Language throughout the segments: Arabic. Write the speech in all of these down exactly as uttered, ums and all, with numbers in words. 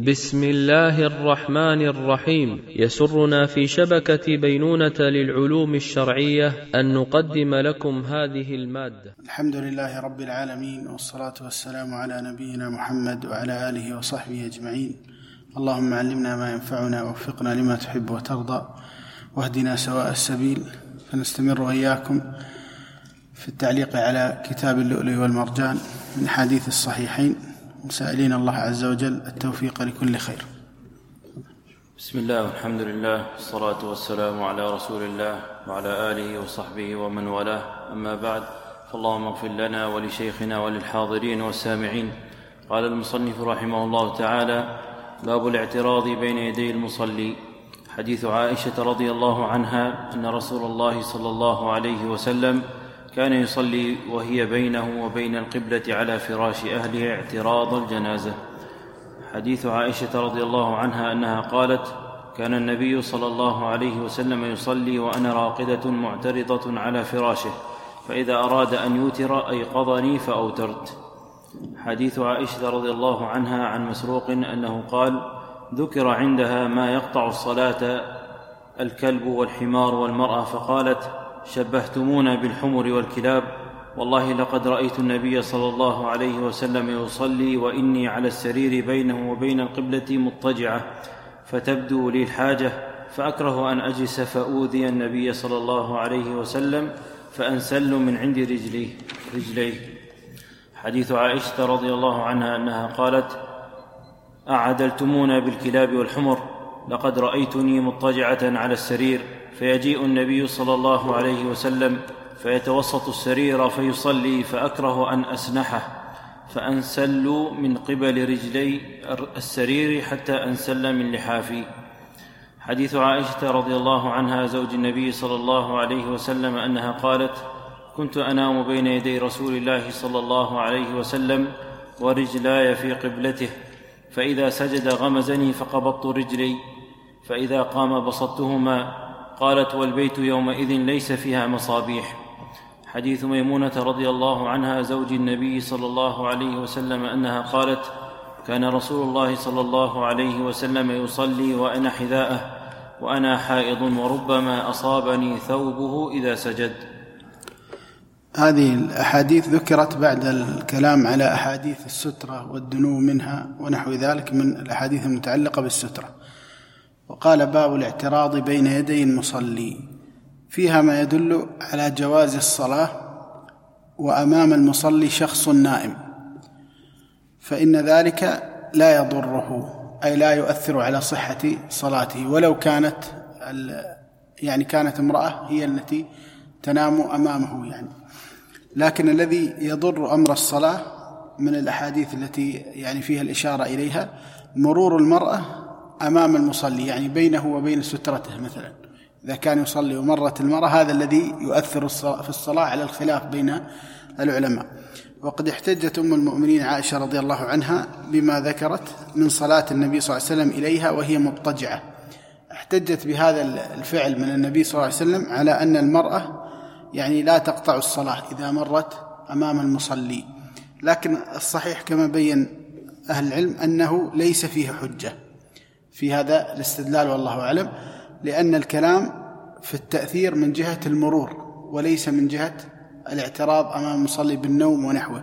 بسم الله الرحمن الرحيم. يسرنا في شبكة بينونة للعلوم الشرعية أن نقدم لكم هذه المادة. الحمد لله رب العالمين، والصلاة والسلام على نبينا محمد وعلى آله وصحبه أجمعين. اللهم علمنا ما ينفعنا ووفقنا لما تحب وترضى واهدنا سواء السبيل. فنستمر وإياكم في التعليق على كتاب اللؤلؤ والمرجان من حديث الصحيحين، مسائلين الله عز وجل التوفيق لكل خير. بسم الله والحمد لله والصلاة والسلام على رسول الله وعلى آله وصحبه ومن والاه، أما بعد، فاللهم اغفر لنا ولشيخنا وللحاضرين والسامعين. قال المصنف رحمه الله تعالى: باب الاعتراض بين يدي المصلي. حديث عائشة رضي الله عنها أن رسول الله صلى الله عليه وسلم كان يصلي وهي بينه وبين القبلة على فراش أهله اعتراض الجنازة. حديث عائشة رضي الله عنها أنها قالت: كان النبي صلى الله عليه وسلم يصلي وأنا راقدة معترضة على فراشه، فإذا أراد أن يوتر أيقظني فأوترت. حديث عائشة رضي الله عنها عن مسروق أنه قال: ذكر عندها ما يقطع الصلاة الكلب والحمار والمرأة، فقالت: شبهتمونا بالحمر والكلاب، والله لقد رأيت النبي صلى الله عليه وسلم يصلي وإني على السرير بينه وبين القبلة مضطجعة، فتبدو لي الحاجة، فأكره أن أجلس فأوذي النبي صلى الله عليه وسلم فأنسل من عند رجليه, رجليه. حديث عائشة رضي الله عنها أنها قالت: أعدلتمونا بالكلاب والحمر، لقد رأيتني مضطجعة على السرير، فيجيء النبي صلى الله عليه وسلم فيتوسط السرير فيصلي، فأكره أن أسنحه فأنسل من قبل رجلي السرير حتى أنسل من لحافي. حديث عائشة رضي الله عنها زوج النبي صلى الله عليه وسلم أنها قالت: كنت أنام بين يدي رسول الله صلى الله عليه وسلم ورجلاي في قبلته، فإذا سجد غمزني فقبضت رجلي، فإذا قام بسطتهما. قالت: والبيت يومئذ ليس فيها مصابيح. حديث ميمونة رضي الله عنها زوج النبي صلى الله عليه وسلم أنها قالت: كان رسول الله صلى الله عليه وسلم يصلي وأنا حذاءه وأنا حائض، وربما أصابني ثوبه إذا سجد. هذه الأحاديث ذكرت بعد الكلام على أحاديث السترة والدنو منها ونحو ذلك من الأحاديث المتعلقة بالسترة. وقال: باب الاعتراض بين يدي المصلي، فيها ما يدل على جواز الصلاة وأمام المصلي شخص نائم، فإن ذلك لا يضره، أي لا يؤثر على صحة صلاته، ولو كانت يعني كانت امرأة هي التي تنام أمامه يعني. لكن الذي يضر أمر الصلاة من الأحاديث التي يعني فيها الإشارة إليها مرور المرأة أمام المصلي، يعني بينه وبين سترته مثلا، إذا كان يصلي ومرت المرأة، هذا الذي يؤثر في الصلاة على الخلاف بين العلماء. وقد احتجت أم المؤمنين عائشة رضي الله عنها بما ذكرت من صلاة النبي صلى الله عليه وسلم إليها وهي مضطجعة. احتجت بهذا الفعل من النبي صلى الله عليه وسلم على أن المرأة يعني لا تقطع الصلاة إذا مرت أمام المصلي، لكن الصحيح كما بين أهل العلم أنه ليس فيه حجة في هذا الاستدلال، والله أعلم، لأن الكلام في التأثير من جهة المرور وليس من جهة الاعتراض أمام المصلي بالنوم ونحوه،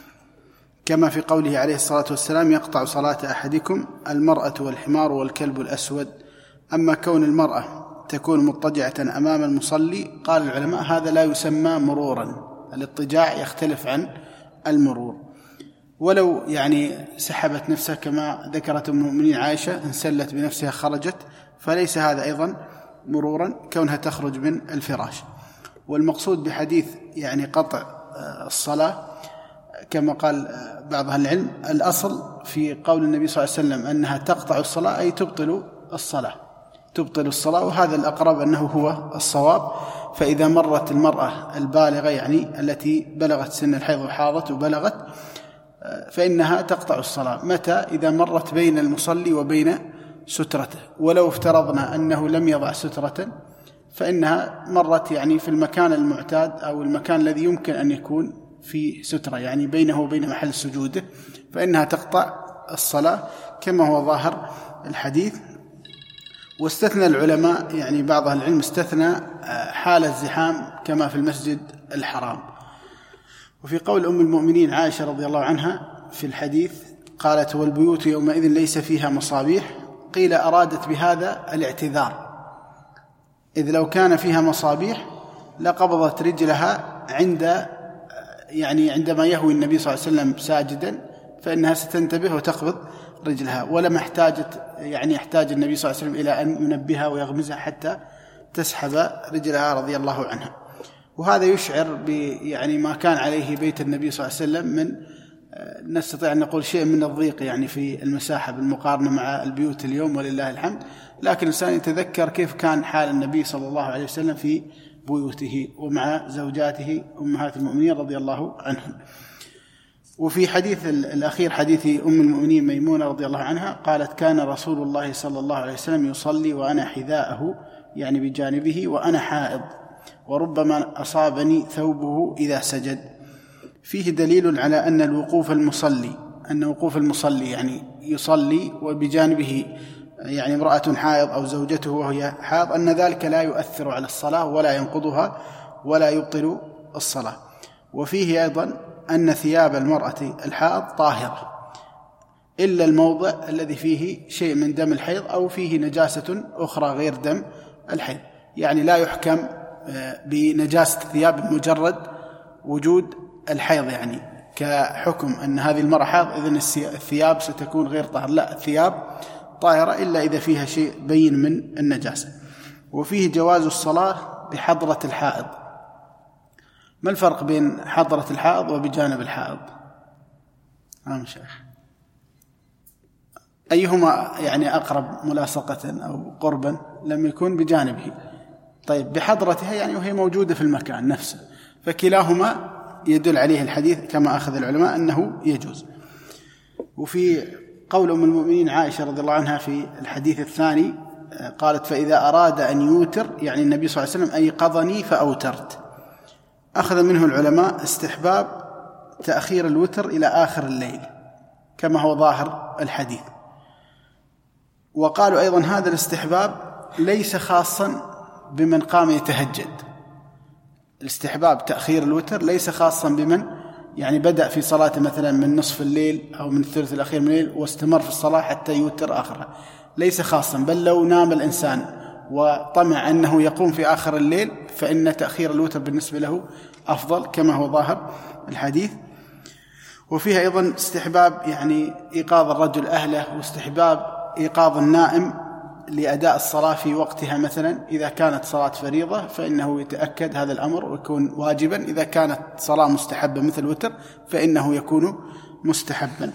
كما في قوله عليه الصلاة والسلام: يقطع صلاة أحدكم المرأة والحمار والكلب الأسود. أما كون المرأة تكون مضطجعة أمام المصلي، قال العلماء هذا لا يسمى مرورا، الاضطجاع يختلف عن المرور. ولو يعني سحبت نفسها كما ذكرت أم المؤمنين عائشة، انسلت بنفسها خرجت، فليس هذا أيضا مرورا كونها تخرج من الفراش. والمقصود بحديث يعني قطع الصلاة كما قال بعض أهل العلم، الأصل في قول النبي صلى الله عليه وسلم أنها تقطع الصلاة أي تبطل الصلاة تبطل الصلاة وهذا الأقرب أنه هو الصواب. فإذا مرت المرأة البالغة يعني التي بلغت سن الحيض وحاضت وبلغت، فإنها تقطع الصلاة. متى؟ إذا مرت بين المصلي وبين سترته، ولو افترضنا أنه لم يضع سترة فإنها مرت يعني في المكان المعتاد أو المكان الذي يمكن أن يكون في سترة، يعني بينه وبين محل سجوده، فإنها تقطع الصلاة كما هو ظاهر الحديث. واستثنى العلماء يعني بعض أهل العلم استثنى حال الزحام كما في المسجد الحرام. وفي قول أم المؤمنين عائشة رضي الله عنها في الحديث قالت: والبيوت يومئذ ليس فيها مصابيح، قيل أرادت بهذا الاعتذار، إذ لو كان فيها مصابيح لقبضت رجلها عند يعني عندما يهوي النبي صلى الله عليه وسلم ساجدا، فإنها ستنتبه وتقبض رجلها، ولما احتاجت يعني يحتاج النبي صلى الله عليه وسلم إلى أن ينبهها ويغمزها حتى تسحب رجلها رضي الله عنها. وهذا يشعر ب يعني ما كان عليه بيت النبي صلى الله عليه وسلم من نستطيع أن نقول شيء من الضيق يعني في المساحة بالمقارنة مع البيوت اليوم ولله الحمد، لكن الإنسان يتذكر كيف كان حال النبي صلى الله عليه وسلم في بيوته ومع زوجاته أمهات المؤمنين رضي الله عنهم. وفي حديث الأخير حديث أم المؤمنين ميمونة رضي الله عنها قالت: كان رسول الله صلى الله عليه وسلم يصلي وأنا حذاءه يعني بجانبه وأنا حائض، وربما أصابني ثوبه إذا سجد. فيه دليل على أن الوقوف المصلي أن وقوف المصلي يعني يصلي وبجانبه يعني امرأة حائض أو زوجته وهي حائض، أن ذلك لا يؤثر على الصلاة ولا ينقضها ولا يبطل الصلاة. وفيه أيضا أن ثياب المرأة الحائض طاهرة إلا الموضع الذي فيه شيء من دم الحيض أو فيه نجاسة أخرى غير دم الحيض، يعني لا يحكم بنجاسة الثياب مجرد وجود الحيض يعني كحكم أن هذه المرأة حائض إذن الثياب ستكون غير طاهرة، لا، الثياب طاهرة إلا إذا فيها شيء بين من النجاسة. وفيه جواز الصلاة بحضرة الحائض. ما الفرق بين حضرة الحائض وبجانب الحائض؟ نعم شيخ، أيهما يعني أقرب ملاصقة أو قربا؟ لم يكن بجانبه. طيب بحضرتها يعني وهي موجودة في المكان نفسه، فكلاهما يدل عليه الحديث كما أخذ العلماء أنه يجوز. وفي قول أم المؤمنين عائشة رضي الله عنها في الحديث الثاني قالت: فإذا أراد أن يوتر يعني النبي صلى الله عليه وسلم أيقظني فأوترت. أخذ منه العلماء استحباب تأخير الوتر إلى آخر الليل كما هو ظاهر الحديث. وقالوا أيضا هذا الاستحباب ليس خاصا بمن قام يتهجد، الاستحباب تأخير الوتر ليس خاصا بمن يعني بدأ في صلاة مثلا من نصف الليل أو من الثلث الأخير من الليل واستمر في الصلاة حتى يوتر آخرها، ليس خاصا، بل لو نام الإنسان وطمع أنه يقوم في آخر الليل فإن تأخير الوتر بالنسبة له أفضل كما هو ظاهر الحديث. وفيها أيضا استحباب يعني إيقاظ الرجل أهله، واستحباب إيقاظ النائم لأداء الصلاة في وقتها، مثلا إذا كانت صلاة فريضة فإنه يتأكد هذا الأمر ويكون واجبا، إذا كانت صلاة مستحبة مثل وتر فإنه يكون مستحبا.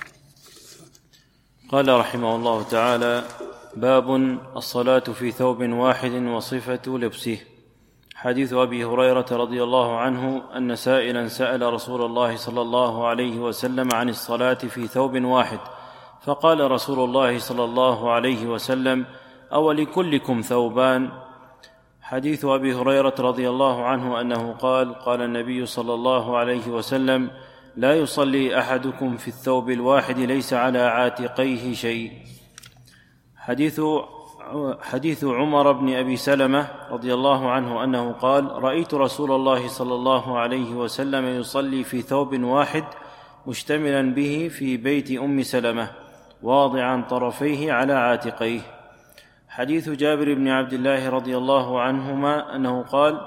قال رحمه الله تعالى: باب الصلاة في ثوب واحد وصفة لبسه. حديث أبي هريرة رضي الله عنه أن سائلا سأل رسول الله صلى الله عليه وسلم عن الصلاة في ثوب واحد، فقال رسول الله صلى الله عليه وسلم: أولكلكم ثوبان؟ حديث أبي هريرة رضي الله عنه أنه قال: قال النبي صلى الله عليه وسلم: لا يصلي أحدكم في الثوب الواحد ليس على عاتقيه شيء. حديث حديث عمر بن أبي سلمة رضي الله عنه أنه قال: رأيت رسول الله صلى الله عليه وسلم يصلي في ثوب واحد مشتملا به في بيت أم سلمة واضعا طرفيه على عاتقيه. حديث جابر بن عبد الله رضي الله عنهما أنه قال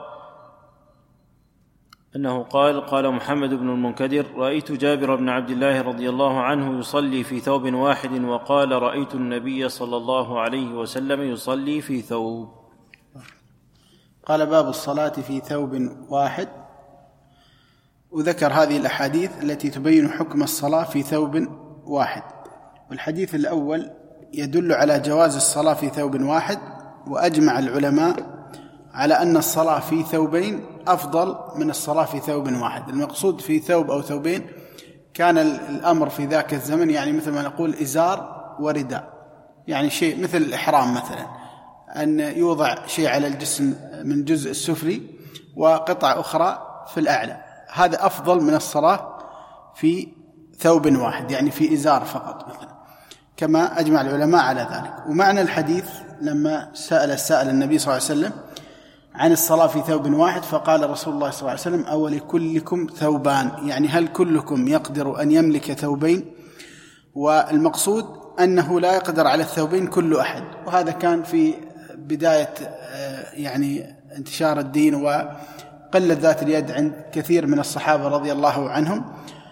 أنه قال قال محمد بن المنكدر: رأيت جابر بن عبد الله رضي الله عنه يصلي في ثوب واحد، وقال: رأيت النبي صلى الله عليه وسلم يصلي في ثوب. قال: باب الصلاة في ثوب واحد. وذكر هذه الأحاديث التي تبين حكم الصلاة في ثوب واحد. والحديث الأول يدل على جواز الصلاة في ثوب واحد، وأجمع العلماء على أن الصلاة في ثوبين أفضل من الصلاة في ثوب واحد. المقصود في ثوب أو ثوبين كان الأمر في ذاك الزمن يعني مثل ما نقول إزار ورداء، يعني شيء مثل الإحرام مثلا، أن يوضع شيء على الجسم من جزء السفلي وقطع أخرى في الأعلى، هذا أفضل من الصلاة في ثوب واحد، يعني في إزار فقط مثلا، كما أجمع العلماء على ذلك. ومعنى الحديث لما سأل السائل النبي صلى الله عليه وسلم عن الصلاة في ثوب واحد، فقال رسول الله صلى الله عليه وسلم: أو لكلكم ثوبان، يعني هل كلكم يقدر أن يملك ثوبين؟ والمقصود أنه لا يقدر على الثوبين كل أحد، وهذا كان في بداية يعني انتشار الدين وقلة ذات اليد عند كثير من الصحابة رضي الله عنهم.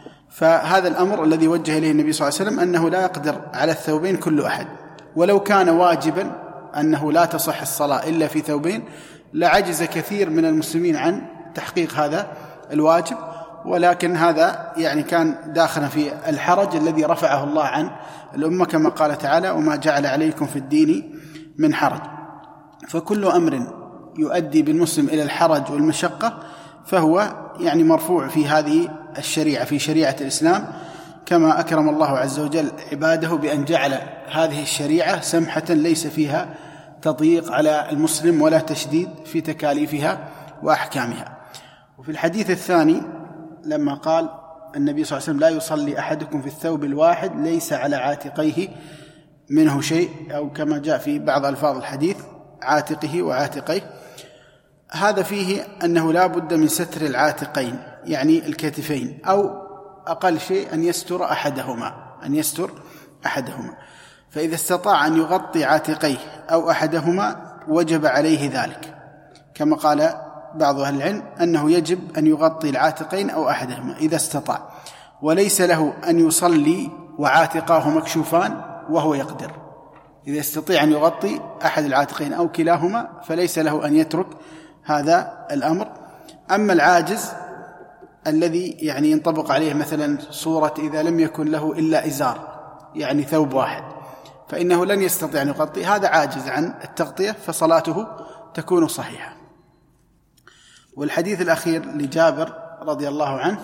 فهذا الأمر الذي وجه إليه النبي صلى الله عليه وسلم أنه لا يقدر على الثوبين كل أحد، ولو كان واجبا أنه لا تصح الصلاة إلا في ثوبين لعجز كثير من المسلمين عن تحقيق هذا الواجب، ولكن هذا يعني كان داخلا في الحرج الذي رفعه الله عن الأمة، كما قال تعالى: وما جعل عليكم في الدين من حرج. فكل أمر يؤدي بالمسلم إلى الحرج والمشقة فهو يعني مرفوع في هذه الشريعة، في شريعة الإسلام، كما أكرم الله عز وجل عباده بأن جعل هذه الشريعة سمحة ليس فيها تضييق على المسلم ولا تشديد في تكاليفها وأحكامها. وفي الحديث الثاني لما قال النبي صلى الله عليه وسلم: لا يصلي أحدكم في الثوب الواحد ليس على عاتقيه منه شيء، أو كما جاء في بعض ألفاظ الحديث: عاتقه وعاتقيه. هذا فيه أنه لا بد من ستر العاتقين، يعني الكتفين، أو أقل شيء أن يستر أحدهما أن يستر أحدهما فإذا استطاع أن يغطي عاتقيه أو أحدهما وجب عليه ذلك، كما قال بعض أهل العلم أنه يجب أن يغطي العاتقين أو أحدهما إذا استطاع، وليس له أن يصلي وعاتقاه مكشوفان وهو يقدر. إذا استطيع أن يغطي أحد العاتقين أو كلاهما فليس له أن يترك هذا الأمر. أما العاجز الذي يعني ينطبق عليه مثلا صورة إذا لم يكن له إلا إزار، يعني ثوب واحد، فإنه لن يستطيع أن يغطي، هذا عاجز عن التغطية، فصلاته تكون صحيحة. والحديث الأخير لجابر رضي الله عنه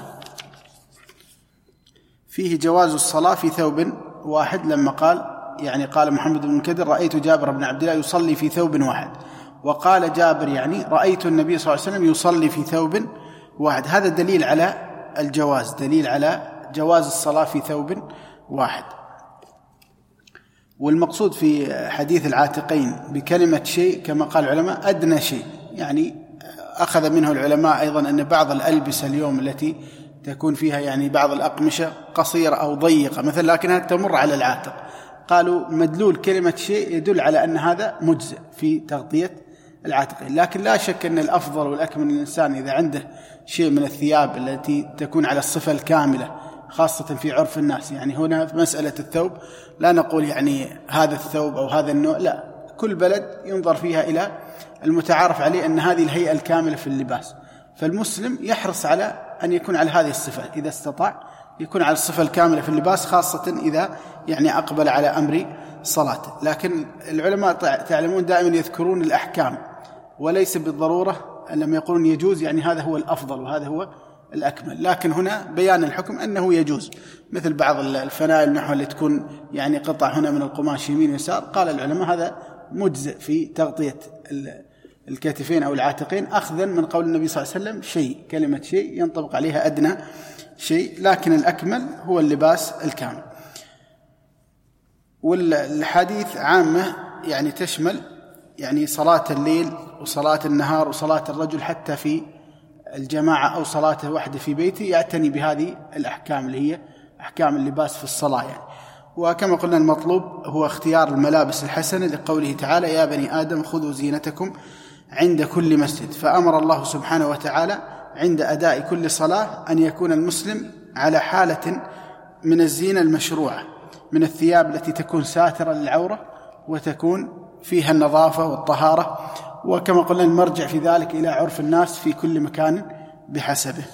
فيه جواز الصلاة في ثوب واحد، لما قال يعني قال محمد بن المنكدر: رأيت جابر بن عبد الله يصلي في ثوب واحد، وقال جابر يعني رأيت النبي صلى الله عليه وسلم يصلي في ثوب واحد. هذا دليل على الجواز، دليل على جواز الصلاة في ثوب واحد. والمقصود في حديث العاتقين بكلمة شيء كما قال العلماء أدنى شيء، يعني أخذ منه العلماء أيضا أن بعض الألبسة اليوم التي تكون فيها يعني بعض الأقمشة قصيرة أو ضيقة مثلا لكنها تمر على العاتق، قالوا مدلول كلمة شيء يدل على أن هذا مجزئ في تغطية العاتقين. لكن لا شك أن الأفضل والأكمل للإنسان إذا عنده شيء من الثياب التي تكون على الصفة الكاملة، خاصة في عرف الناس. يعني هنا في مسألة الثوب لا نقول يعني هذا الثوب أو هذا النوع، لا، كل بلد ينظر فيها إلى المتعارف عليه أن هذه الهيئة الكاملة في اللباس، فالمسلم يحرص على أن يكون على هذه الصفة إذا استطاع، يكون على الصفة الكاملة في اللباس، خاصة إذا يعني أقبل على أمر صلاته. لكن العلماء تعلمون دائما يذكرون الأحكام وليس بالضرورة أن لما يقولون يجوز يعني هذا هو الأفضل وهذا هو الأكمل، لكن هنا بيان الحكم أنه يجوز، مثل بعض الفنائل نحو اللي تكون يعني قطع هنا من القماش يمين ويسار، قال العلماء هذا مجزئ في تغطية الكتفين أو العاتقين، أخذا من قول النبي صلى الله عليه وسلم شيء، كلمة شيء ينطبق عليها أدنى شيء، لكن الأكمل هو اللباس الكامل. والحديث عامة يعني تشمل يعني صلاة الليل وصلاة النهار وصلاة الرجل حتى في الجماعة أو صلاة وحده في بيته، يعتني بهذه الأحكام اللي هي أحكام اللباس في الصلاة يعني. وكما قلنا المطلوب هو اختيار الملابس الحسنة، لقوله تعالى: يا بني آدم خذوا زينتكم عند كل مسجد. فأمر الله سبحانه وتعالى عند أداء كل صلاة أن يكون المسلم على حالة من الزينة المشروعة، من الثياب التي تكون ساترة للعورة وتكون فيها النظافة والطهارة، وكما قلنا المرجع في ذلك إلى عرف الناس في كل مكان بحسبه.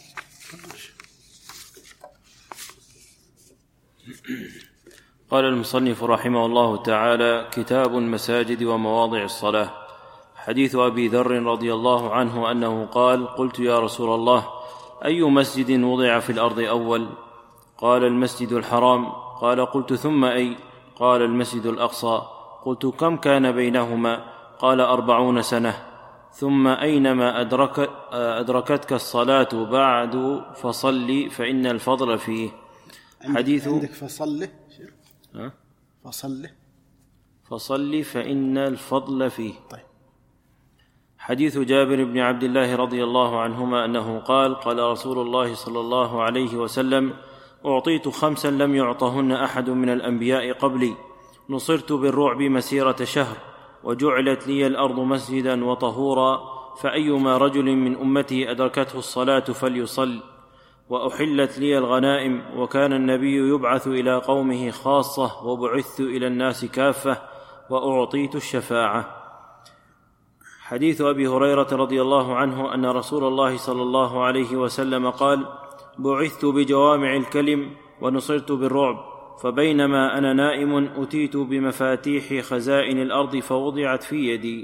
قال المصنف رحمه الله تعالى: كتاب المساجد ومواضع الصلاة. حديث أبي ذر رضي الله عنه أنه قال: قلت يا رسول الله، أي مسجد وضع في الأرض أول؟ قال: المسجد الحرام. قال: قلت ثم أي؟ قال: المسجد الأقصى. قلت: كم كان بينهما؟ قال: أربعون سنة. ثم أينما أدرك أدركتك الصلاة بعد فصلي فإن الفضل فيه. حديث عندك فصله أه؟ فصله فصل فإن الفضل فيه. طيب. حديث جابر بن عبد الله رضي الله عنهما أنه قال قال رسول الله صلى الله عليه وسلم: أعطيت خمسا لم يعطهن أحد من الأنبياء قبلي، نصرت بالرعب مسيرة شهر، وجعلت لي الأرض مسجدا وطهورا، فأيما رجل من أمتي أدركته الصلاة فليصل، وأحلت لي الغنائم، وكان النبي يبعث إلى قومه خاصة، وبعثت إلى الناس كافة، وأعطيت الشفاعة. حديث أبي هريرة رضي الله عنه أن رسول الله صلى الله عليه وسلم قال: بعثت بجوامع الكلم ونصرت بالرعب، فبينما أنا نائم أتيت بمفاتيح خزائن الأرض فوضعت في يدي.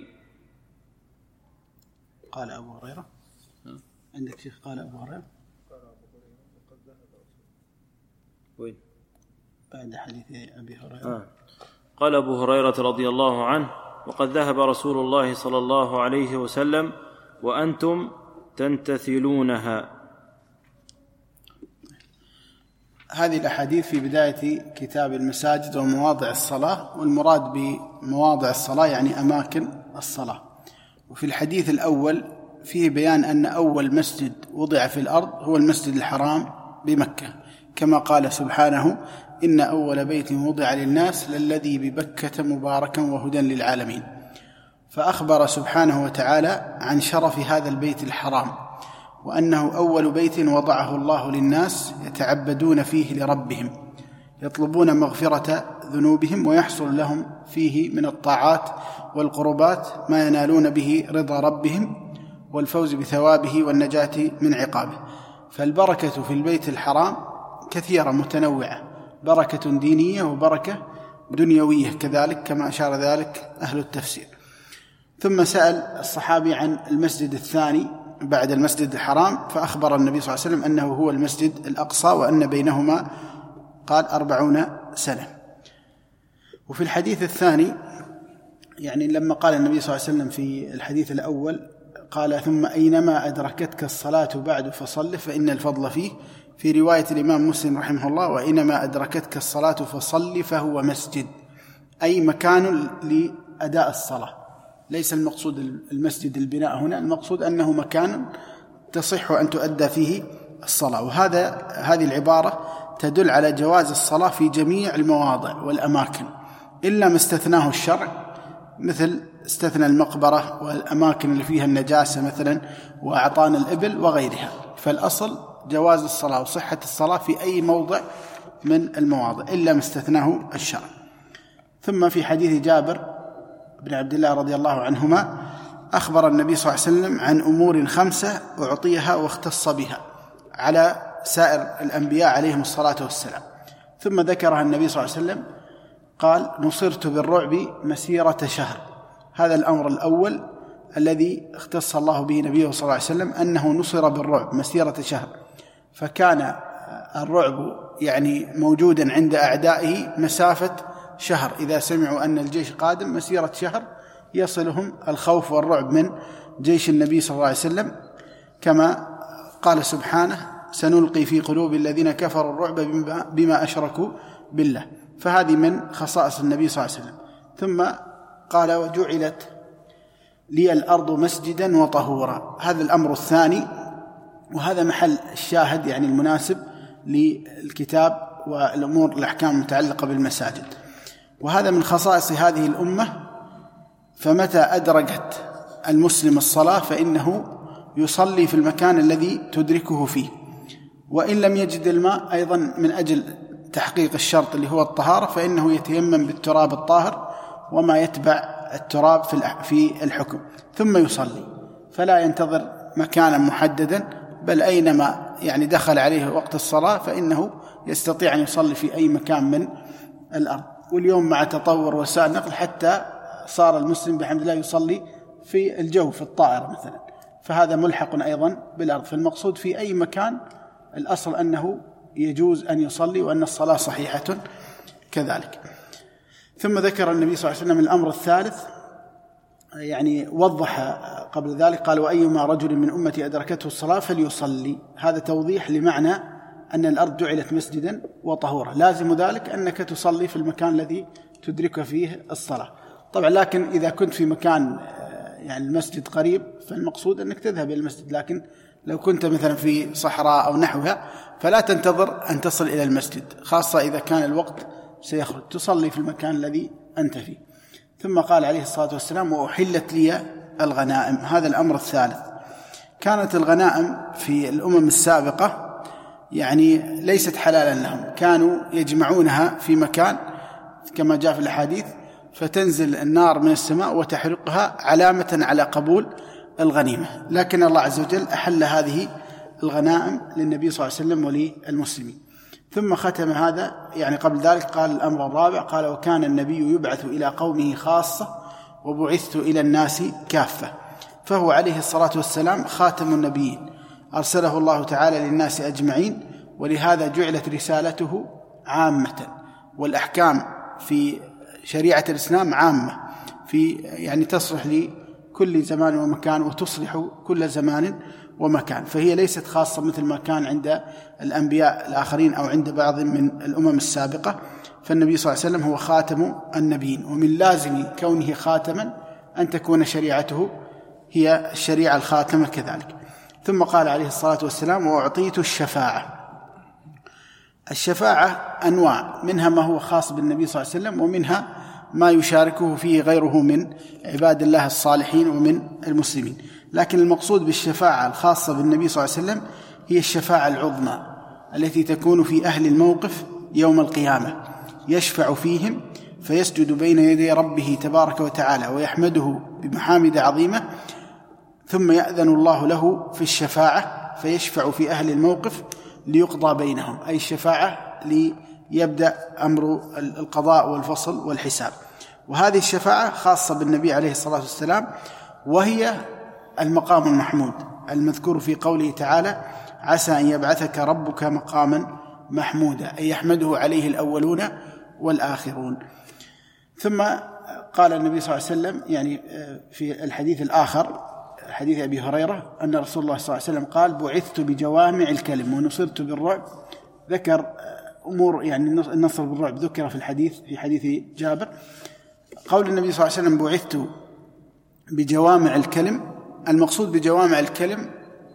قال أبو هريرة. عندك شيخ قال أبو هريرة وين؟ بعد حديث أبي هريرة. آه. قال أبو هريرة رضي الله عنه: وقد ذهب رسول الله صلى الله عليه وسلم وأنتم تنتثلونها. هذه الأحاديث في بداية كتاب المساجد ومواضع الصلاة، والمراد بمواضع الصلاة يعني أماكن الصلاة. وفي الحديث الأول فيه بيان أن أول مسجد وضع في الأرض هو المسجد الحرام بمكة، كما قال سبحانه: إن أول بيت وضع للناس للذي ببكة مباركا وهدى للعالمين. فأخبر سبحانه وتعالى عن شرف هذا البيت الحرام، وأنه أول بيت وضعه الله للناس يتعبدون فيه لربهم، يطلبون مغفرة ذنوبهم، ويحصل لهم فيه من الطاعات والقربات ما ينالون به رضا ربهم والفوز بثوابه والنجاة من عقابه. فالبركة في البيت الحرام كثيرة متنوعة، بركة دينية وبركة دنيوية كذلك، كما أشار ذلك أهل التفسير. ثم سأل الصحابي عن المسجد الثاني بعد المسجد الحرام، فأخبر النبي صلى الله عليه وسلم أنه هو المسجد الأقصى، وأن بينهما قال أربعون سنة. وفي الحديث الثاني يعني لما قال النبي صلى الله عليه وسلم في الحديث الأول قال: ثم أينما أدركتك الصلاة بعد فصل فإن الفضل فيه. في رواية الإمام مسلم رحمه الله: وإنما أدركتك الصلاة فصل فهو مسجد، أي مكان لأداء الصلاة. ليس المقصود المسجد البناء هنا، المقصود أنه مكان تصح أن تؤدى فيه الصلاة. وهذا هذه العبارة تدل على جواز الصلاة في جميع المواضع والأماكن إلا ما استثناه الشرع، مثل استثنى المقبرة والأماكن اللي فيها النجاسة مثلا، وأعطان الإبل وغيرها. فالأصل جواز الصلاة وصحة الصلاة في أي موضع من المواضع إلا ما استثناه الشرع. ثم في حديث جابر بن عبد الله رضي الله عنهما أخبر النبي صلى الله عليه وسلم عن أمور خمسة أعطيها واختص بها على سائر الأنبياء عليهم الصلاة والسلام. ثم ذكرها النبي صلى الله عليه وسلم قال: نصرت بالرعب مسيرة شهر. هذا الأمر الأول الذي اختص الله به نبيه صلى الله عليه وسلم، أنه نصر بالرعب مسيرة شهر. فكان الرعب يعني موجودا عند أعدائه مسافة شهر، إذا سمعوا أن الجيش قادم مسيرة شهر يصلهم الخوف والرعب من جيش النبي صلى الله عليه وسلم، كما قال سبحانه: سنلقي في قلوب الذين كفروا الرعب بما أشركوا بالله. فهذه من خصائص النبي صلى الله عليه وسلم. ثم قال: وجعلت لي الأرض مسجدا وطهورا. هذا الأمر الثاني، وهذا محل الشاهد يعني المناسب للكتاب والأمور الأحكام المتعلقة بالمساجد. وهذا من خصائص هذه الأمة. فمتى أدركت المسلم الصلاة فإنه يصلي في المكان الذي تدركه فيه، وإن لم يجد الماء أيضا من أجل تحقيق الشرط اللي هو الطهارة فإنه يتيمم بالتراب الطاهر وما يتبع التراب في الحكم، ثم يصلي، فلا ينتظر مكانا محددا، بل أينما يعني دخل عليه وقت الصلاة فإنه يستطيع أن يصلي في أي مكان من الأرض. واليوم مع تطور وسائل النقل حتى صار المسلم بحمد الله يصلي في الجو في الطائرة مثلا، فهذا ملحق أيضا بالأرض. فالمقصود في أي مكان الأصل أنه يجوز أن يصلي، وأن الصلاة صحيحة كذلك. ثم ذكر النبي صلى الله عليه وسلم الأمر الثالث، يعني وضح قبل ذلك قال: وأيما رجل من أمتي أدركته الصلاة فليصلي. هذا توضيح لمعنى أن الأرض جعلت مسجدا وطهورا، لازم ذلك أنك تصلي في المكان الذي تدرك فيه الصلاة. طبعا لكن إذا كنت في مكان يعني المسجد قريب فالمقصود أنك تذهب إلى المسجد، لكن لو كنت مثلا في صحراء أو نحوها فلا تنتظر أن تصل إلى المسجد، خاصة إذا كان الوقت سيخرج، تصلي في المكان الذي أنت فيه. ثم قال عليه الصلاة والسلام: وأحلت لي الغنائم. هذا الأمر الثالث. كانت الغنائم في الأمم السابقة يعني ليست حلالا لهم، كانوا يجمعونها في مكان كما جاء في الحديث، فتنزل النار من السماء وتحرقها علامة على قبول الغنيمة، لكن الله عز وجل أحل هذه الغنائم للنبي صلى الله عليه وسلم وللمسلمين. ثم ختم هذا يعني قبل ذلك قال الأمر الرابع، قال: وكان النبي يبعث إلى قومه خاصة وبعثت إلى الناس كافة. فهو عليه الصلاة والسلام خاتم النبيين، أرسله الله تعالى للناس أجمعين، ولهذا جعلت رسالته عامة، والأحكام في شريعة الإسلام عامة، في يعني تصلح لكل زمان ومكان وتصلح كل زمان ومكان، فهي ليست خاصة مثل ما كان عند الأنبياء الآخرين أو عند بعض من الأمم السابقة. فالنبي صلى الله عليه وسلم هو خاتم النبيين، ومن لازم كونه خاتما أن تكون شريعته هي الشريعة الخاتمة كذلك. ثم قال عليه الصلاة والسلام: وأعطيت الشفاعة. الشفاعة أنواع، منها ما هو خاص بالنبي صلى الله عليه وسلم، ومنها ما يشاركه فيه غيره من عباد الله الصالحين ومن المسلمين، لكن المقصود بالشفاعة الخاصة بالنبي صلى الله عليه وسلم هي الشفاعة العظمى التي تكون في أهل الموقف يوم القيامة، يشفع فيهم فيسجد بين يدي ربه تبارك وتعالى ويحمده بمحامد عظيمة، ثم يأذن الله له في الشفاعة فيشفع في أهل الموقف ليقضى بينهم، أي الشفاعة ليبدأ أمر القضاء والفصل والحساب. وهذه الشفاعة خاصة بالنبي عليه الصلاة والسلام، وهي المقام المحمود المذكور في قوله تعالى: عسى أن يبعثك ربك مقاما محمودا، أي يحمده عليه الأولون والآخرون. ثم قال النبي صلى الله عليه وسلم يعني في الحديث الآخر، حديث أبي هريرة، أن رسول الله صلى الله عليه وسلم قال: بعثت بجوامع الكلم ونصرت بالرعب. ذكر أمور يعني النصر بالرعب ذكر في الحديث في حديث جابر. قول النبي صلى الله عليه وسلم: بعثت بجوامع الكلم، المقصود بجوامع الكلم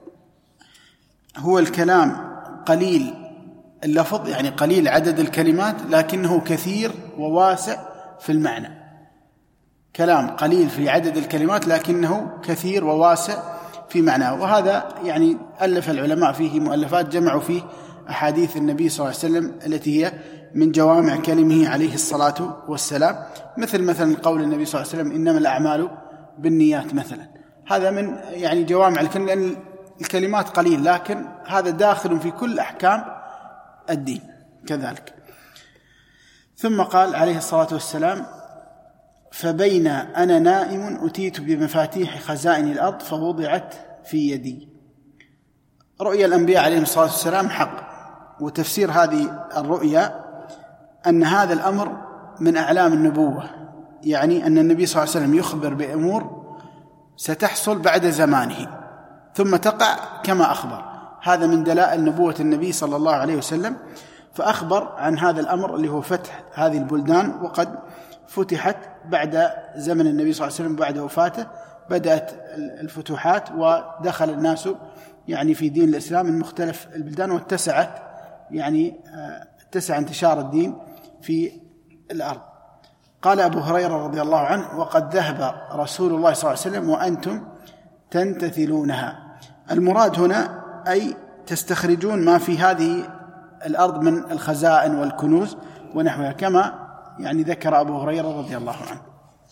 هو الكلام قليل اللفظ، يعني قليل عدد الكلمات لكنه كثير وواسع في المعنى. كلام قليل في عدد الكلمات لكنه كثير وواسع في معناه. وهذا يعني ألف العلماء فيه مؤلفات جمعوا فيه أحاديث النبي صلى الله عليه وسلم التي هي من جوامع كلمه عليه الصلاة والسلام، مثل مثلا قول النبي صلى الله عليه وسلم: إنما الأعمال بالنيات مثلا. هذا من يعني جوامع الكلم، لأن الكلمات قليل لكن هذا داخل في كل أحكام الدين كذلك. ثم قال عليه الصلاة والسلام: فبين أنا نائم أتيت بمفاتيح خزائن الأرض فوضعت في يدي. رؤيا الأنبياء عليهم الصلاة والسلام حق، وتفسير هذه الرؤيا أن هذا الأمر من أعلام النبوة، يعني أن النبي صلى الله عليه وسلم يخبر بأمور ستحصل بعد زمانه ثم تقع كما أخبر. هذا من دلائل نبوة النبي صلى الله عليه وسلم. فأخبر عن هذا الأمر اللي هو فتح هذه البلدان، وقد فتحت بعد زمن النبي صلى الله عليه وسلم، بعد وفاته بدأت الفتوحات ودخل الناس يعني في دين الإسلام من مختلف البلدان، واتسعت يعني اتسع انتشار الدين في الأرض. قال أبو هريرة رضي الله عنه: وقد ذهب رسول الله صلى الله عليه وسلم وأنتم تنتثلونها. المراد هنا أي تستخرجون ما في هذه الأرض من الخزائن والكنوز ونحوها، كما يعني ذكر أبو هريرة رضي الله عنه.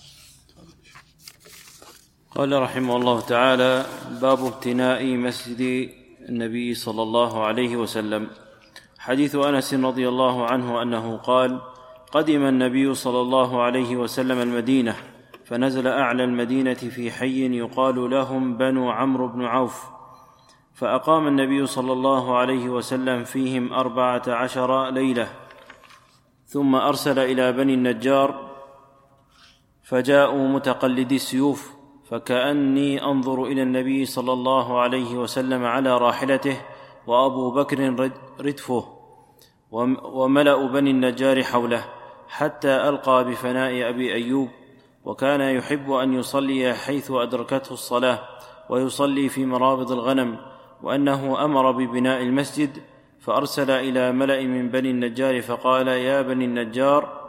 قال رحمه الله تعالى: باب ابتناء مسجد النبي صلى الله عليه وسلم. حديث أنس رضي الله عنه أنه قال: قدم النبي صلى الله عليه وسلم المدينة، فنزل أعلى المدينة في حي يقال لهم بنو عمرو بن عوف، فأقام النبي صلى الله عليه وسلم فيهم أربعة عشر ليلة، ثم أرسل إلى بني النجار فجاءوا متقلدي السيوف، فكأني أنظر إلى النبي صلى الله عليه وسلم على راحلته وأبو بكر ردفه وملأ بني النجار حوله، حتى ألقى بفناء أبي أيوب، وكان يحب أن يصلي حيث أدركته الصلاة ويصلي في مرابض الغنم، وأنه أمر ببناء المسجد، فأرسل إلى ملأ من بني النجار فقال: يا بني النجار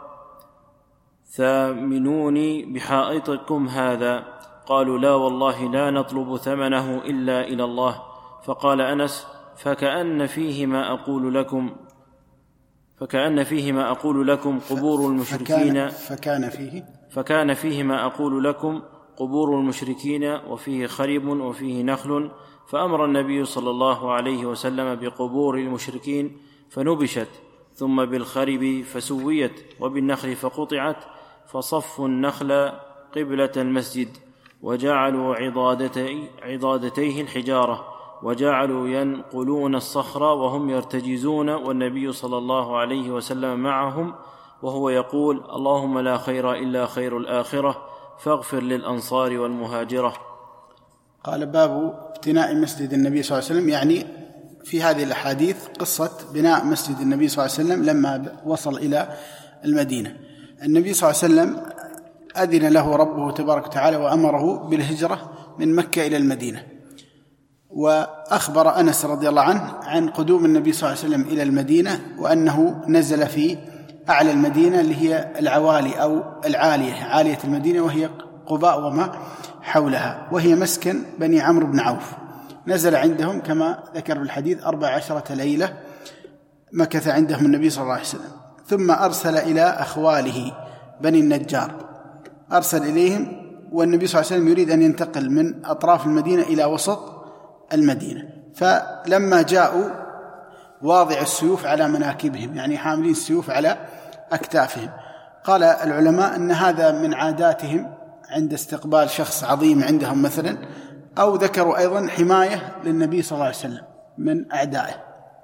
ثامنوني بحائطكم هذا. قالوا: لا والله لا نطلب ثمنه إلا إلى الله. فقال أنس: فكأن فيه ما أقول لكم فكأن فيه ما أقول لكم قبور المشركين فكان فيه فكان فيه ما أقول لكم قبور المشركين، وفيه خرب وفيه نخل. فأمر النبي صلى الله عليه وسلم بقبور المشركين فنبشت، ثم بالخرب فسويت، وبالنخل فقطعت، فصفوا النخل قبلة المسجد، وجعلوا عضادتي عضادتيه الحجارة، وجعلوا ينقلون الصخر وهم يرتجزون، والنبي صلى الله عليه وسلم معهم، وهو يقول: اللهم لا خير إلا خير الآخرة، فاغفر للأنصار والمهاجرة. قال: باب ابتناء مسجد النبي صلى الله عليه وسلم، يعني في هذه الأحاديث قصة بناء مسجد النبي صلى الله عليه وسلم لما وصل إلى المدينة. النبي صلى الله عليه وسلم أذن له ربه تبارك وتعالى وأمره بالهجرة من مكة إلى المدينة، وأخبر أنس رضي الله عنه عن قدوم النبي صلى الله عليه وسلم إلى المدينة، وأنه نزل في أعلى المدينة اللي هي العوالي أو العالية، عالية المدينة، وهي قباء وما حولها، وهي مسكن بني عمرو بن عوف. نزل عندهم كما ذكر في الحديث أربع عشرة ليلة مكث عندهم النبي صلى الله عليه وسلم، ثم أرسل إلى أخواله بني النجار، أرسل إليهم، والنبي صلى الله عليه وسلم يريد أن ينتقل من أطراف المدينة إلى وسط المدينة. فلما جاءوا واضع السيوف على مناكبهم، يعني حاملين السيوف على أكتافهم، قال العلماء أن هذا من عاداتهم عند استقبال شخص عظيم عندهم مثلا، أو ذكروا أيضا حماية للنبي صلى الله عليه وسلم من أعدائه،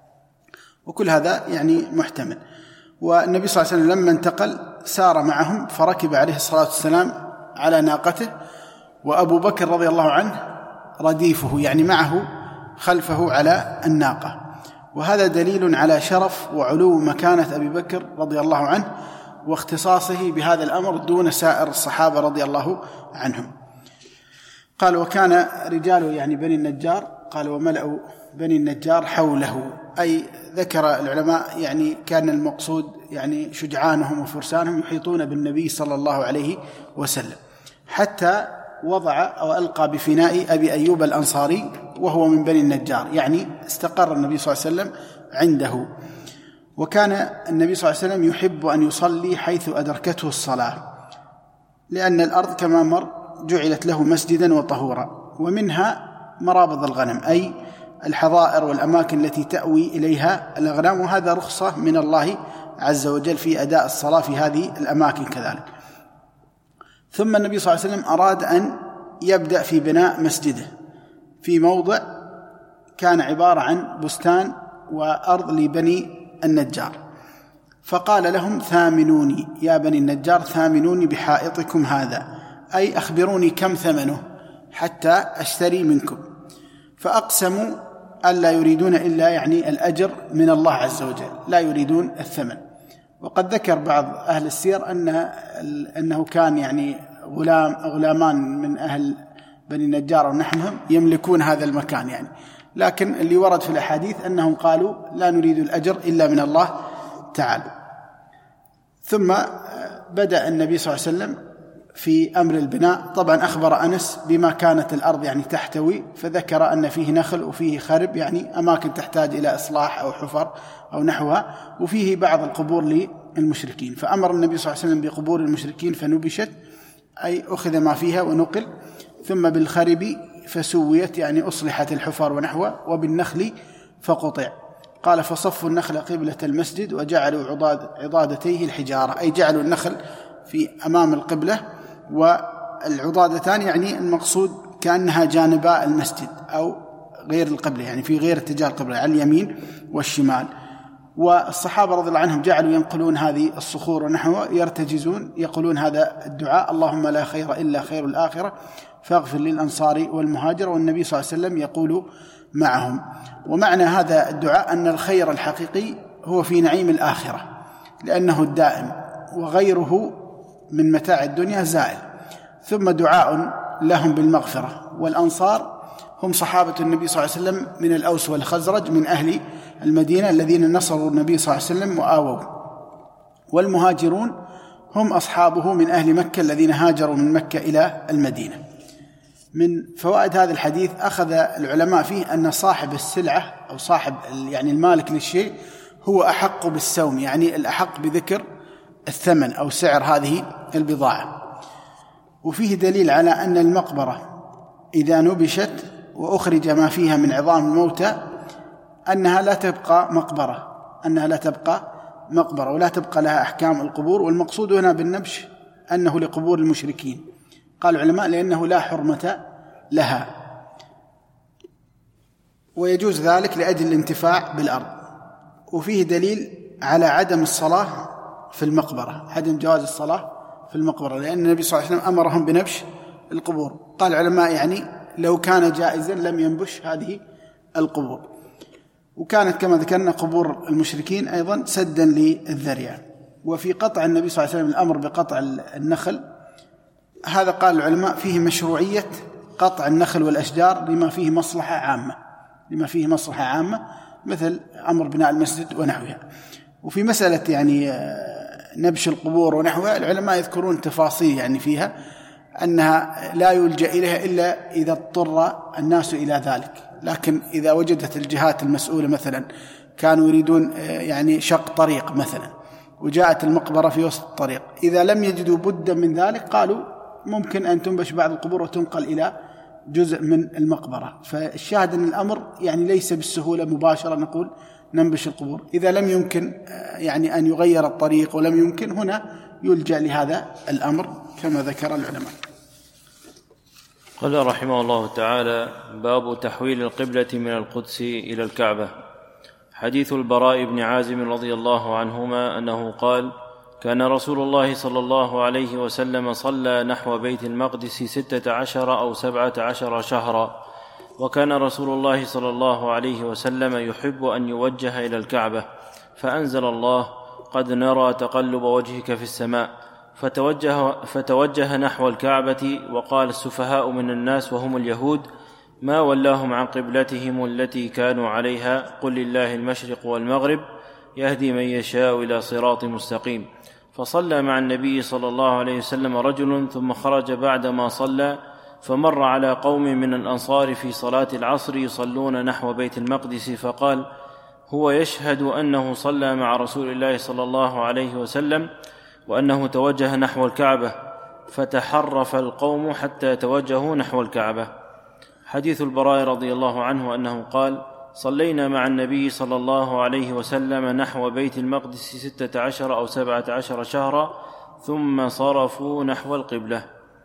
وكل هذا يعني محتمل. والنبي صلى الله عليه وسلم لما انتقل سار معهم، فركب عليه الصلاة والسلام على ناقته، وأبو بكر رضي الله عنه رديفه، يعني معه خلفه على الناقة. وهذا دليل على شرف وعلو مكانة أبي بكر رضي الله عنه واختصاصه بهذا الأمر دون سائر الصحابة رضي الله عنهم. قال: وكان رجال يعني بني النجار، قال: وملأوا بني النجار حوله، أي ذكر العلماء يعني كان المقصود يعني شجعانهم وفرسانهم يحيطون بالنبي صلى الله عليه وسلم، حتى وضع أو ألقى بفناء أبي أيوب الأنصاري وهو من بني النجار، يعني استقر النبي صلى الله عليه وسلم عنده. وكان النبي صلى الله عليه وسلم يحب أن يصلي حيث أدركته الصلاة، لأن الأرض كما مر جعلت له مسجدا وطهورا، ومنها مرابض الغنم، أي الحظائر والأماكن التي تأوي إليها الأغنام، وهذا رخصة من الله عز وجل في أداء الصلاة في هذه الأماكن كذلك. ثم النبي صلى الله عليه وسلم أراد أن يبدأ في بناء مسجده في موضع كان عبارة عن بستان وأرض لبني النجار، فقال لهم: ثامنوني يا بني النجار، ثامنوني بحائطكم هذا، أي أخبروني كم ثمنه حتى أشتري منكم. فأقسموا ألا يريدون إلا يعني الأجر من الله عز وجل، لا يريدون الثمن. وقد ذكر بعض أهل السير أن أنه كان يعني غلام غلامان من أهل بني النجار ونحمهم يملكون هذا المكان يعني، لكن اللي ورد في الأحاديث أنهم قالوا: لا نريد الأجر إلا من الله تعالى. ثم بدأ النبي صلى الله عليه وسلم في أمر البناء. طبعا أخبر أنس بما كانت الأرض يعني تحتوي، فذكر أن فيه نخل وفيه خرب، يعني أماكن تحتاج إلى إصلاح أو حفر أو نحوها، وفيه بعض القبور للمشركين. فأمر النبي صلى الله عليه وسلم بقبور المشركين فنبشت، أي أخذ ما فيها ونقل. ثم بالخرب فسويت، يعني أصلحت الحفر ونحوها. وبالنخل فقطع، قال: فصفوا النخل قبلة المسجد وجعلوا عضاد عضادتيه الحجارة، أي جعلوا النخل في أمام القبلة، والعضادتان يعني المقصود كأنها جانبا المسجد أو غير القبلة، يعني في غير اتجاه القبلة على اليمين والشمال. والصحابة رضي الله عنهم جعلوا ينقلون هذه الصخور ونحوها، يرتجزون يقولون هذا الدعاء: اللهم لا خير إلا خير الآخرة، فاغفر للأنصار والمهاجر. والنبي صلى الله عليه وسلم يقول معهم. ومعنى هذا الدعاء أن الخير الحقيقي هو في نعيم الآخرة لأنه الدائم، وغيره من متاع الدنيا زائل. ثم دعاء لهم بالمغفرة. والأنصار هم صحابة النبي صلى الله عليه وسلم من الأوس والخزرج من أهل المدينة الذين نصروا النبي صلى الله عليه وسلم وآووه. والمهاجرون هم أصحابه من أهل مكة الذين هاجروا من مكة إلى المدينة. من فوائد هذا الحديث أخذ العلماء فيه أن صاحب السلعة أو صاحب يعني المالك للشيء هو أحق بالسوم، يعني الأحق بذكر الثمن أو سعر هذه البضاعة. وفيه دليل على أن المقبرة إذا نبشت وأخرج ما فيها من عظام الموتى أنها لا تبقى مقبرة أنها لا تبقى مقبرة ولا تبقى لها أحكام القبور. والمقصود هنا بالنبش أنه لقبور المشركين، قال العلماء لأنه لا حرمة لها، ويجوز ذلك لأجل الانتفاع بالأرض. وفيه دليل على عدم الصلاة في المقبرة، عدم جواز الصلاة في المقبرة، لأن النبي صلى الله عليه وسلم أمرهم بنبش القبور. قال العلماء يعني لو كان جائزا لم ينبش هذه القبور. وكانت كما ذكرنا قبور المشركين أيضا سدا للذريعة. وفي قطع النبي صلى الله عليه وسلم الأمر بقطع النخل، هذا قال العلماء فيه مشروعية قطع النخل والأشجار لما فيه مصلحة عامة لما فيه مصلحة عامة مثل أمر بناء المسجد ونحوها. وفي مسألة يعني نبش القبور ونحوها العلماء يذكرون تفاصيل يعني فيها أنها لا يلجأ إليها إلا إذا اضطر الناس إلى ذلك، لكن إذا وجدت الجهات المسؤولة مثلا كانوا يريدون يعني شق طريق مثلا وجاءت المقبرة في وسط الطريق، إذا لم يجدوا بدا من ذلك قالوا ممكن أن تنبش بعض القبور وتنقل إلى جزء من المقبرة. فالشاهد أن الأمر يعني ليس بالسهولة مباشرة نقول ننبش القبور، إذا لم يمكن يعني أن يغير الطريق ولم يمكن هنا يلجأ لهذا الأمر كما ذكر العلماء. قال رحمه الله تعالى: باب تحويل القبلة من القدس إلى الكعبة. حديث البراء بن عازم رضي الله عنهما أنه قال: كان رسول الله صلى الله عليه وسلم صلى نحو بيت المقدس ستة عشر أو سبعة عشر شهرا، وكان رسول الله صلى الله عليه وسلم يحب أن يوجه إلى الكعبة، فأنزل الله: قد نرى تقلب وجهك في السماء، فتوجه, فتوجه نحو الكعبة. وقال السفهاء من الناس وهم اليهود: ما ولاهم عن قبلتهم التي كانوا عليها، قل لله المشرق والمغرب يهدي من يشاء إلى صراط مستقيم. فصلى مع النبي صلى الله عليه وسلم رجل، ثم خرج بعدما صلى فمر على قوم من الأنصار في صلاة العصر يصلون نحو بيت المقدس، فقال: هو يشهد أنه صلى مع رسول الله صلى الله عليه وسلم وأنه توجه نحو الكعبة، فتحرف القوم حتى توجهوا نحو الكعبة. حديث البراء رضي الله عنه أنه قال: صلينا مع النبي صلى الله عليه وسلم نحو بيت المقدس ستة عشر أو سبعة عشر شهرا، ثم صرفوا نحو القبلة.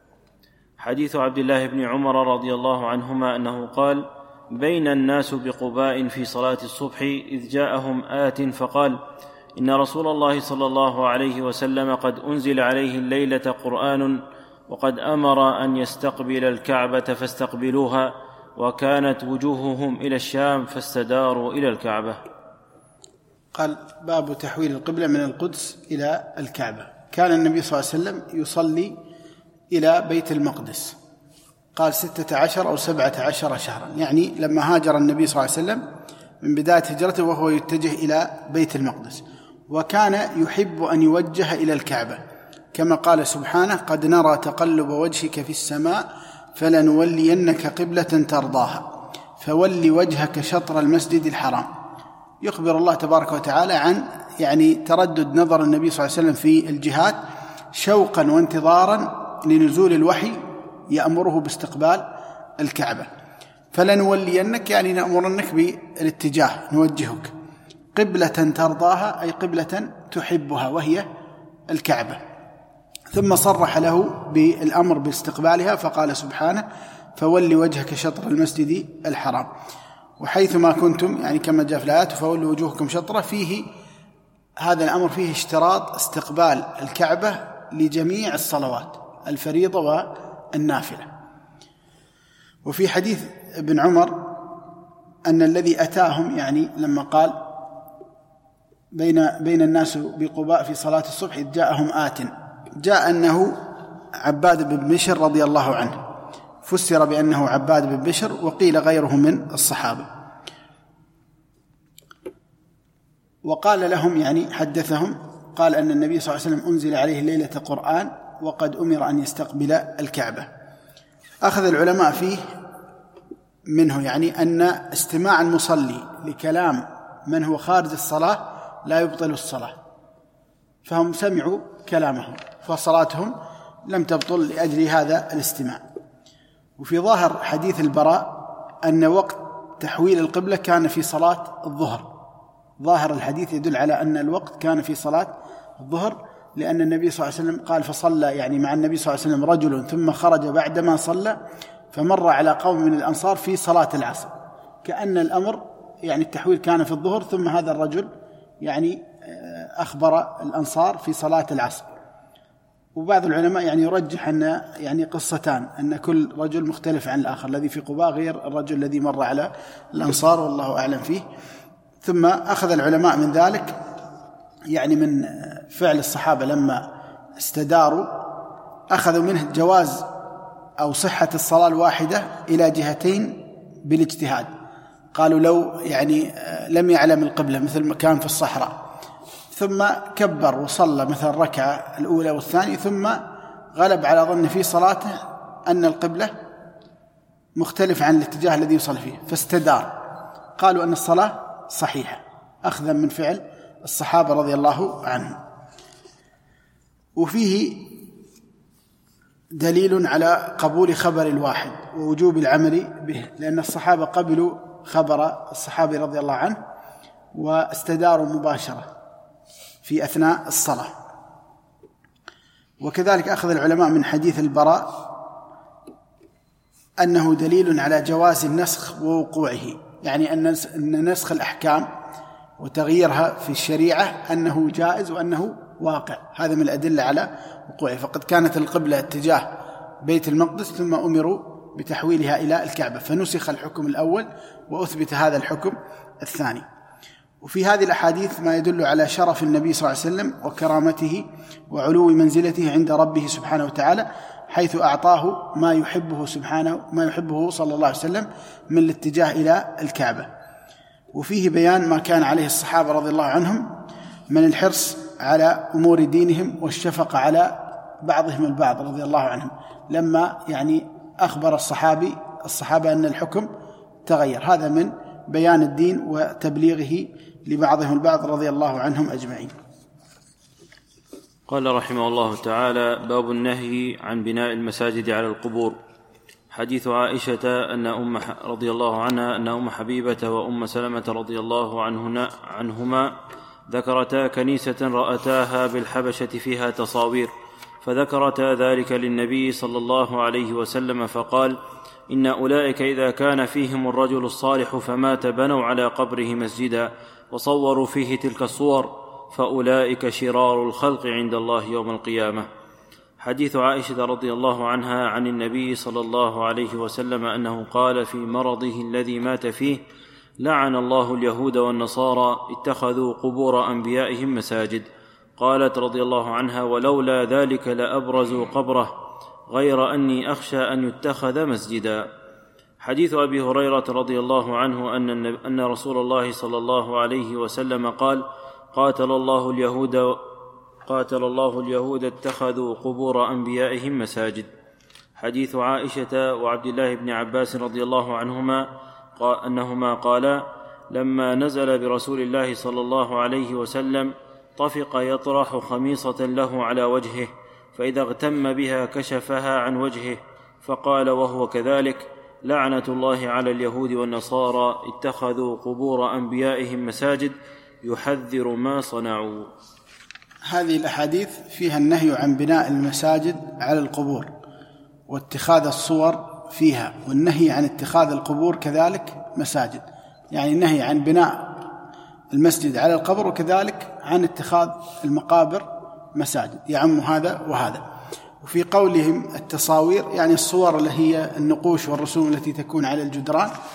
حديث عبد الله بن عمر رضي الله عنهما أنه قال: بين الناس بقباء في صلاة الصبح إذ جاءهم آت فقال: إن رسول الله صلى الله عليه وسلم قد أنزل عليه الليلة قرآن، وقد أمر أن يستقبل الكعبة فاستقبلوها، وكانت وجوههم إلى الشام فاستداروا إلى الكعبة. قال: باب تحويل القبلة من القدس إلى الكعبة. كان النبي صلى الله عليه وسلم يصلي إلى بيت المقدس، قال ستة عشر أو سبعة عشر شهرا، يعني لما هاجر النبي صلى الله عليه وسلم من بداية هجرته وهو يتجه إلى بيت المقدس، وكان يحب أن يوجه إلى الكعبة كما قال سبحانه: قد نرى تقلب وجهك في السماء فلنولينك قبلة ترضاها فول وجهك شطر المسجد الحرام. يخبر الله تبارك وتعالى عن يعني تردد نظر النبي صلى الله عليه وسلم في الجهات شوقا وانتظارا لنزول الوحي يأمره باستقبال الكعبة. فلنولينك يعني نأمرنك بالاتجاه، نوجهك قبلة ترضاها أي قبلة تحبها وهي الكعبة. ثم صرح له بالأمر باستقبالها فقال سبحانه: فول وجهك شطر المسجد الحرام. وحيثما كنتم يعني كما جاء في الآيات: فولوا وجوهكم شطرة، فيه هذا الأمر فيه اشتراط استقبال الكعبة لجميع الصلوات الفريضة والنافلة. وفي حديث ابن عمر أن الذي أتاهم يعني لما قال بين بين الناس بقباء في صلاة الصبح إذ جاءهم آت، جاء أنه عباد بن بشر رضي الله عنه، فسر بأنه عباد بن بشر، وقيل غيره من الصحابة. وقال لهم يعني حدثهم قال أن النبي صلى الله عليه وسلم أنزل عليه ليلة قرآن وقد أمر أن يستقبل الكعبة. أخذ العلماء فيه منه يعني أن استماع المصلي لكلام من هو خارج الصلاة لا يبطل الصلاة، فهم سمعوا كلامه فصلاتهم لم تبطل لأجل هذا الاستماع. وفي ظاهر حديث البراء أن وقت تحويل القبلة كان في صلاة الظهر، ظاهر الحديث يدل على أن الوقت كان في صلاة الظهر، لأن النبي صلى الله عليه وسلم قال فصلى يعني مع النبي صلى الله عليه وسلم رجل ثم خرج بعدما صلى فمر على قوم من الأنصار في صلاة العصر، كأن الأمر يعني التحويل كان في الظهر ثم هذا الرجل يعني أخبر الأنصار في صلاة العصر. وبعض العلماء يعني يرجح أن يعني قصتان، أن كل رجل مختلف عن الآخر، الذي في قباء غير الرجل الذي مر على الأنصار والله أعلم فيه. ثم أخذ العلماء من ذلك يعني من فعل الصحابة لما استداروا أخذوا منه جواز أو صحة الصلاة الواحدة إلى جهتين بالاجتهاد. قالوا لو يعني لم يعلم القبلة مثل ما كان في الصحراء ثم كبر وصلى مثل الركعة الأولى والثانية ثم غلب على ظن في صلاته أن القبلة مختلف عن الاتجاه الذي يصلي فيه فاستدار، قالوا أن الصلاة صحيحة أخذا من فعل الصحابة رضي الله عنهم. وفيه دليل على قبول خبر الواحد ووجوب العمل به، لأن الصحابة قبلوا خبر الصحابي رضي الله عنه واستداروا مباشرة في أثناء الصلاة. وكذلك أخذ العلماء من حديث البراء أنه دليل على جواز النسخ ووقوعه، يعني أن نسخ الأحكام وتغييرها في الشريعة أنه جائز وأنه واقع، هذا من الأدلة على وقوعه. فقد كانت القبلة اتجاه بيت المقدس ثم أمروا بتحويلها إلى الكعبة فنسخ الحكم الأول وأثبت هذا الحكم الثاني. وفي هذه الأحاديث ما يدل على شرف النبي صلى الله عليه وسلم وكرامته وعلو منزلته عند ربه سبحانه وتعالى، حيث أعطاه ما يحبه سبحانه ما يحبه صلى الله عليه وسلم من الاتجاه إلى الكعبة. وفيه بيان ما كان عليه الصحابة رضي الله عنهم من الحرص على أمور دينهم والشفقة على بعضهم البعض رضي الله عنهم، لما يعني أخبر الصحابي الصحابة أن الحكم تغير، هذا من بيان الدين وتبليغه لبعضهم البعض رضي الله عنهم أجمعين. قال رحمه الله تعالى: باب النهي عن بناء المساجد على القبور. حديث عائشة أن أم رضي الله عنها أن أم حبيبة وأم سلمة رضي الله عنهما ذكرتا كنيسة رأتاها بالحبشة فيها تصاوير، فذكرتا ذلك للنبي صلى الله عليه وسلم فقال: إن أولئك إذا كان فيهم الرجل الصالح فمات بنوا على قبره مسجدا وصوروا فيه تلك الصور، فأولئك شرار الخلق عند الله يوم القيامة. حديث عائشة رضي الله عنها عن النبي صلى الله عليه وسلم أنه قال في مرضه الذي مات فيه: لعن الله اليهود والنصارى اتخذوا قبور أنبيائهم مساجد. قالت رضي الله عنها: ولولا ذلك لأبرزوا قبره، غير أني أخشى أن يتخذ مسجدا. حديث أبي هريرة رضي الله عنه أن, أن رسول الله صلى الله عليه وسلم قال: قاتل الله اليهود قاتل الله اليهود اتخذوا قبور أنبيائهم مساجد. حديث عائشة وعبد الله بن عباس رضي الله عنهما أنهما قالا: لما نزل برسول الله صلى الله عليه وسلم طفق يطرح خميصة له على وجهه، فإذا اغتم بها كشفها عن وجهه، فقال وهو كذلك: لعنة الله على اليهود والنصارى اتخذوا قبور أنبيائهم مساجد، يحذر ما صنعوا. هذه الأحاديث فيها النهي عن بناء المساجد على القبور واتخاذ الصور فيها، والنهي عن اتخاذ القبور كذلك مساجد، يعني النهي عن بناء المسجد على القبر وكذلك عن اتخاذ المقابر مساجد، يعم هذا وهذا. وفي قولهم التصاوير يعني الصور اللي هي النقوش والرسوم التي تكون على الجدران،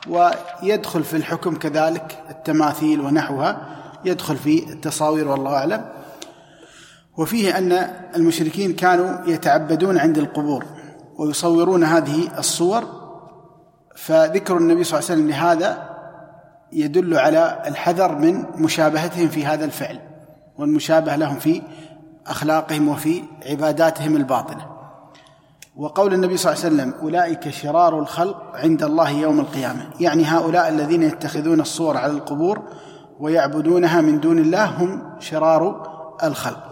ويدخل في الحكم كذلك التماثيل ونحوها، يدخل في التصاوير والله أعلم. وفيه أن المشركين كانوا يتعبدون عند القبور ويصورون هذه الصور، فذكر النبي صلى الله عليه وسلم لهذا يدل على الحذر من مشابهتهم في هذا الفعل، والمشابه لهم في أخلاقهم وفي عباداتهم الباطنة. وقول النبي صلى الله عليه وسلم أولئك شرار الخلق عند الله يوم القيامة، يعني هؤلاء الذين يتخذون الصور على القبور ويعبدونها من دون الله هم شرار الخلق.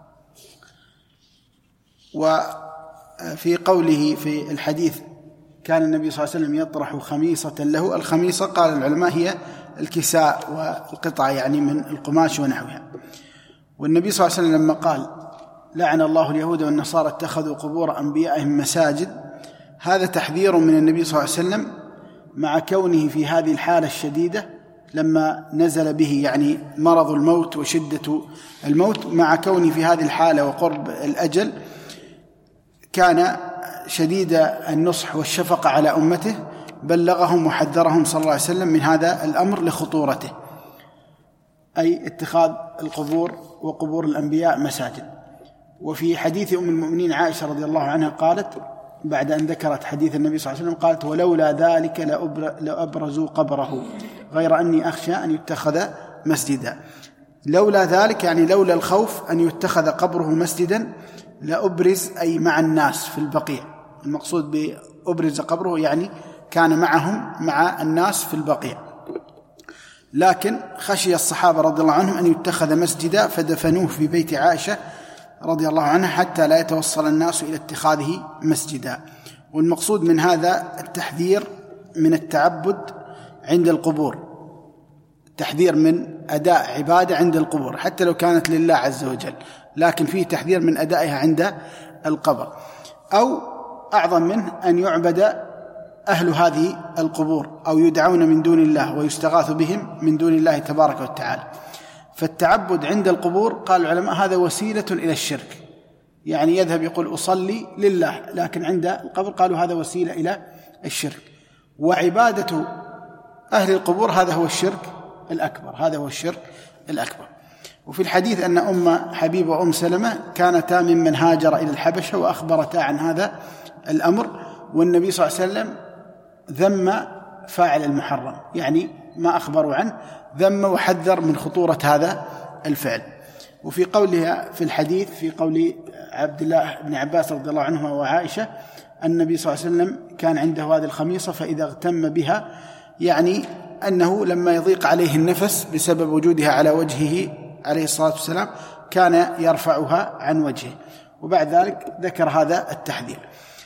وفي قوله في الحديث كان النبي صلى الله عليه وسلم يطرح خميصة له، الخميصة قال العلماء هي الكساء والقطعة يعني من القماش ونحوها. والنبي صلى الله عليه وسلم لما قال لعن الله اليهود والنصارى اتخذوا قبور أنبيائهم مساجد، هذا تحذير من النبي صلى الله عليه وسلم مع كونه في هذه الحالة الشديدة لما نزل به يعني مرض الموت وشدة الموت، مع كونه في هذه الحالة وقرب الأجل كان شديد النصح والشفقة على أمته، بلغهم وحذرهم صلى الله عليه وسلم من هذا الأمر لخطورته، أي اتخاذ القبور وقبور الأنبياء مساجد. وفي حديث أم المؤمنين عائشة رضي الله عنها قالت بعد أن ذكرت حديث النبي صلى الله عليه وسلم قالت ولولا ذلك لأبرزوا قبره غير أني أخشى أن يتخذ مسجدا. لولا ذلك يعني لولا الخوف أن يتخذ قبره مسجدا لأبرز أي مع الناس في البقيع، المقصود بأبرز قبره يعني كان معهم مع الناس في البقيع، لكن خشي الصحابة رضي الله عنهم أن يتخذ مسجدا فدفنوه في بيت عائشة رضي الله عنها حتى لا يتوصل الناس إلى اتخاذه مسجدا. والمقصود من هذا التحذير من التعبد عند القبور، تحذير من أداء عبادة عند القبور حتى لو كانت لله عز وجل، لكن فيه تحذير من أدائها عند القبر، أو أعظم منه أن يعبد أهل هذه القبور أو يدعون من دون الله ويستغاث بهم من دون الله تبارك وتعالى. فالتعبد عند القبور قال العلماء هذا وسيلة إلى الشرك، يعني يذهب يقول أصلي لله، لكن عند القبر قالوا هذا وسيلة إلى الشرك. وعبادة أهل القبور هذا هو الشرك الأكبر، هذا هو الشرك الأكبر. وفي الحديث أن أم حبيب وأم سلمة كانتا ممن هاجر إلى الحبشة وأخبرتا عن هذا الأمر، والنبي صلى الله عليه وسلم ذم فاعل المحرم، يعني ما أخبروا عنه ذم وحذر من خطورة هذا الفعل. وفي قولها في الحديث في قول عبد الله بن عباس رضي الله عنهما وعائشة النبي صلى الله عليه وسلم كان عنده هذه الخميصة فإذا اغتم بها، يعني أنه لما يضيق عليه النفس بسبب وجودها على وجهه عليه الصلاة والسلام كان يرفعها عن وجهه. وبعد ذلك ذكر هذا التحذير.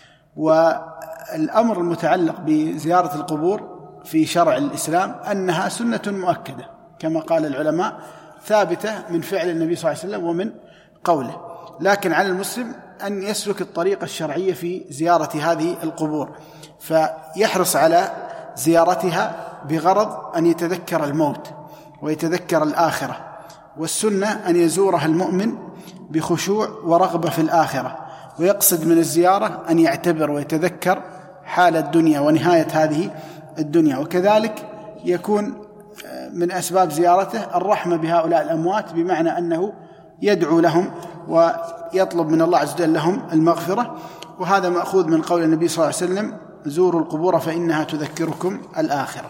والأمر المتعلق بزيارة القبور في شرع الإسلام أنها سنة مؤكدة كما قال العلماء، ثابتة من فعل النبي صلى الله عليه وسلم ومن قوله، لكن على المسلم أن يسلك الطريقة الشرعية في زيارة هذه القبور، فيحرص على زيارتها بغرض أن يتذكر الموت ويتذكر الآخرة. والسنة أن يزورها المؤمن بخشوع ورغبة في الآخرة، ويقصد من الزيارة أن يعتبر ويتذكر حال الدنيا ونهاية هذه الدنيا. وكذلك يكون من أسباب زيارته الرحمة بهؤلاء الأموات، بمعنى أنه يدعو لهم ويطلب من الله عز وجل لهم المغفرة. وهذا مأخوذ من قول النبي صلى الله عليه وسلم زوروا القبور فإنها تذكركم الآخرة.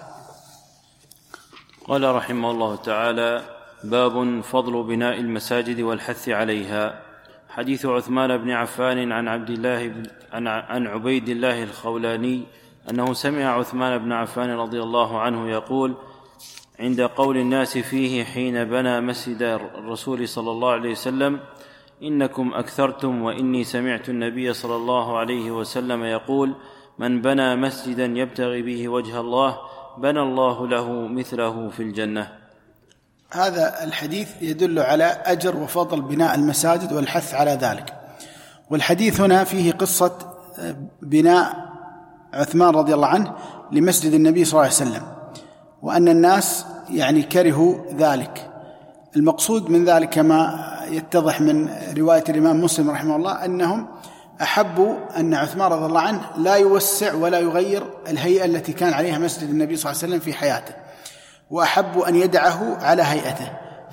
قال رحمه الله تعالى: باب فضل بناء المساجد والحث عليها. حديث عثمان بن عفان عن عبد الله بن عن عبيد الله الخولاني أنه سمع عثمان بن عفان رضي الله عنه يقول عند قول الناس فيه حين بنى مسجد الرسول صلى الله عليه وسلم: إنكم أكثرتم، وإني سمعت النبي صلى الله عليه وسلم يقول: من بنى مسجدا يبتغي به وجه الله بنى الله له مثله في الجنة. هذا الحديث يدل على أجر وفضل بناء المساجد والحث على ذلك. والحديث هنا فيه قصة بناء عثمان رضي الله عنه لمسجد النبي صلى الله عليه وسلم، وأن الناس يعني كرهوا ذلك. المقصود من ذلك كما يتضح من رواية الإمام مسلم رحمه الله أنهم أحبوا أن عثمان رضي الله عنه لا يوسع ولا يغير الهيئة التي كان عليها مسجد النبي صلى الله عليه وسلم في حياته، وأحبوا أن يدعه على هيئته،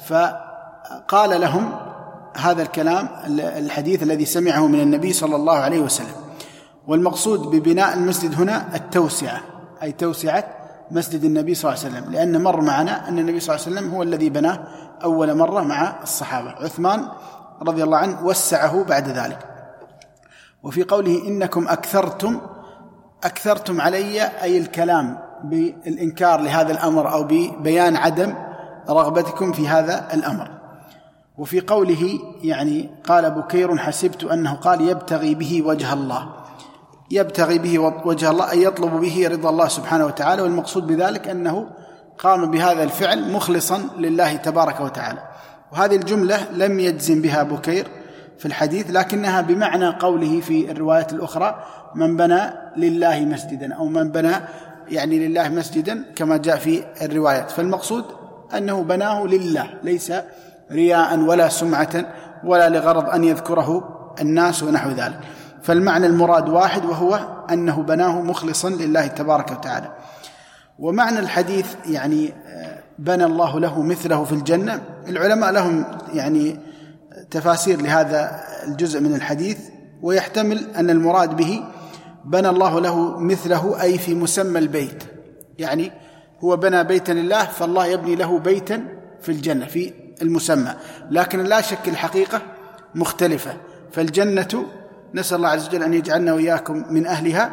فقال لهم هذا الكلام الحديث الذي سمعه من النبي صلى الله عليه وسلم. والمقصود ببناء المسجد هنا التوسعة، أي توسعة مسجد النبي صلى الله عليه وسلم، لأن مر معنا أن النبي صلى الله عليه وسلم هو الذي بناه أول مرة مع الصحابة. عثمان رضي الله عنه وسعه بعد ذلك. وفي قوله إنكم أكثرتم أكثرتم علي، أي الكلام بالإنكار لهذا الأمر أو ببيان عدم رغبتكم في هذا الأمر. وفي قوله يعني قال بكير حسبت أنه قال يبتغي به وجه الله، يبتغي به وجه الله أي يطلب به رضا الله سبحانه وتعالى، والمقصود بذلك أنه قام بهذا الفعل مخلصا لله تبارك وتعالى. وهذه الجملة لم يجزم بها بكير في الحديث، لكنها بمعنى قوله في الروايات الأخرى من بنى لله مسجدا، أو من بنى يعني لله مسجدا كما جاء في الروايات. فالمقصود أنه بناه لله، ليس رياء ولا سمعة ولا لغرض أن يذكره الناس ونحو ذلك. فالمعنى المراد واحد، وهو أنه بناه مخلصا لله تبارك وتعالى. ومعنى الحديث يعني بنى الله له مثله في الجنة، العلماء لهم يعني تفاسير لهذا الجزء من الحديث، ويحتمل أن المراد به بنى الله له مثله أي في مسمى البيت، يعني هو بنى بيتا لله فالله يبني له بيتا في الجنة في المسمى، لكن لا شك الحقيقة مختلفة. فالجنة نسأل الله عز وجل أن يجعلنا وإياكم من أهلها.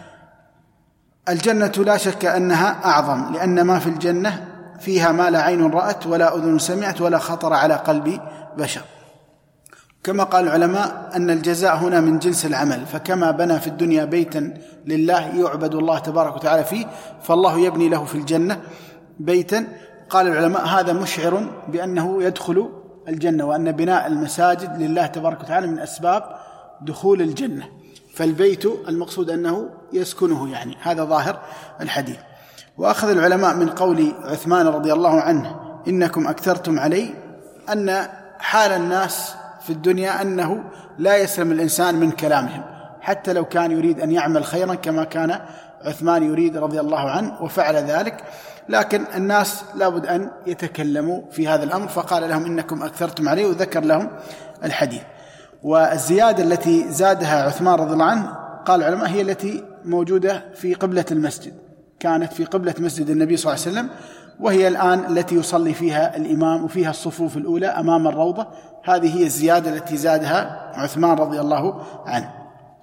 الجنة لا شك أنها أعظم، لأن ما في الجنة فيها ما لا عين رأت ولا أذن سمعت ولا خطر على قلب بشر. كما قال العلماء أن الجزاء هنا من جنس العمل، فكما بنى في الدنيا بيتا لله يعبد الله تبارك وتعالى فيه، فالله يبني له في الجنة بيتا. قال العلماء هذا مشعر بأنه يدخل الجنة، وأن بناء المساجد لله تبارك وتعالى من أسباب دخول الجنة، فالبيت المقصود أنه يسكنه، يعني هذا ظاهر الحديث. وأخذ العلماء من قول عثمان رضي الله عنه إنكم أكثرتم علي أن حال الناس في الدنيا أنه لا يسلم الإنسان من كلامهم، حتى لو كان يريد أن يعمل خيرا كما كان عثمان يريد رضي الله عنه وفعل ذلك، لكن الناس لابد أن يتكلموا في هذا الأمر، فقال لهم إنكم أكثرتم علي، وذكر لهم الحديث. والزيادة التي زادها عثمان رضي الله عنه قال العلماء هي التي موجودة في قبلة المسجد، كانت في قبلة مسجد النبي صلى الله عليه وسلم، وهي الآن التي يصلي فيها الإمام وفيها الصفوف الأولى أمام الروضة. هذه هي الزيادة التي زادها عثمان رضي الله عنه.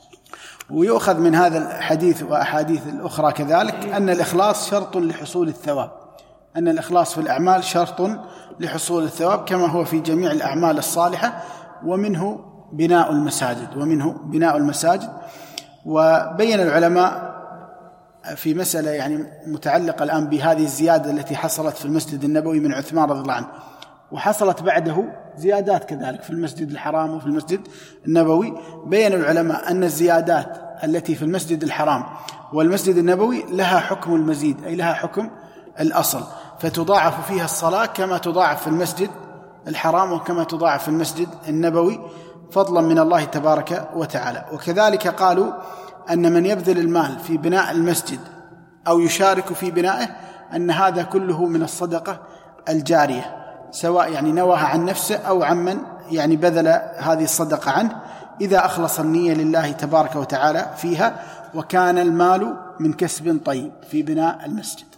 ويؤخذ من هذا الحديث وأحاديث الأخرى كذلك أن الإخلاص شرط لحصول الثواب، أن الإخلاص في الأعمال شرط لحصول الثواب كما هو في جميع الأعمال الصالحة، ومنه بناء المساجد ومنه بناء المساجد. وبين العلماء في مسألة يعني متعلقة الآن بهذه الزيادة التي حصلت في المسجد النبوي من عثمان رضي الله عنه، وحصلت بعده زيادات كذلك في المسجد الحرام وفي المسجد النبوي. بين العلماء أن الزيادات التي في المسجد الحرام والمسجد النبوي لها حكم المزيد، أي لها حكم الأصل، فتضاعف فيها الصلاة كما تضاعف في المسجد الحرام وكما تضاعف في المسجد النبوي، فضلا من الله تبارك وتعالى. وكذلك قالوا أن من يبذل المال في بناء المسجد أو يشارك في بنائه أن هذا كله من الصدقة الجارية، سواء يعني نواها عن نفسه أو عمن يعني بذل هذه الصدقة عنه، إذا أخلص النية لله تبارك وتعالى فيها، وكان المال من كسب طيب في بناء المسجد.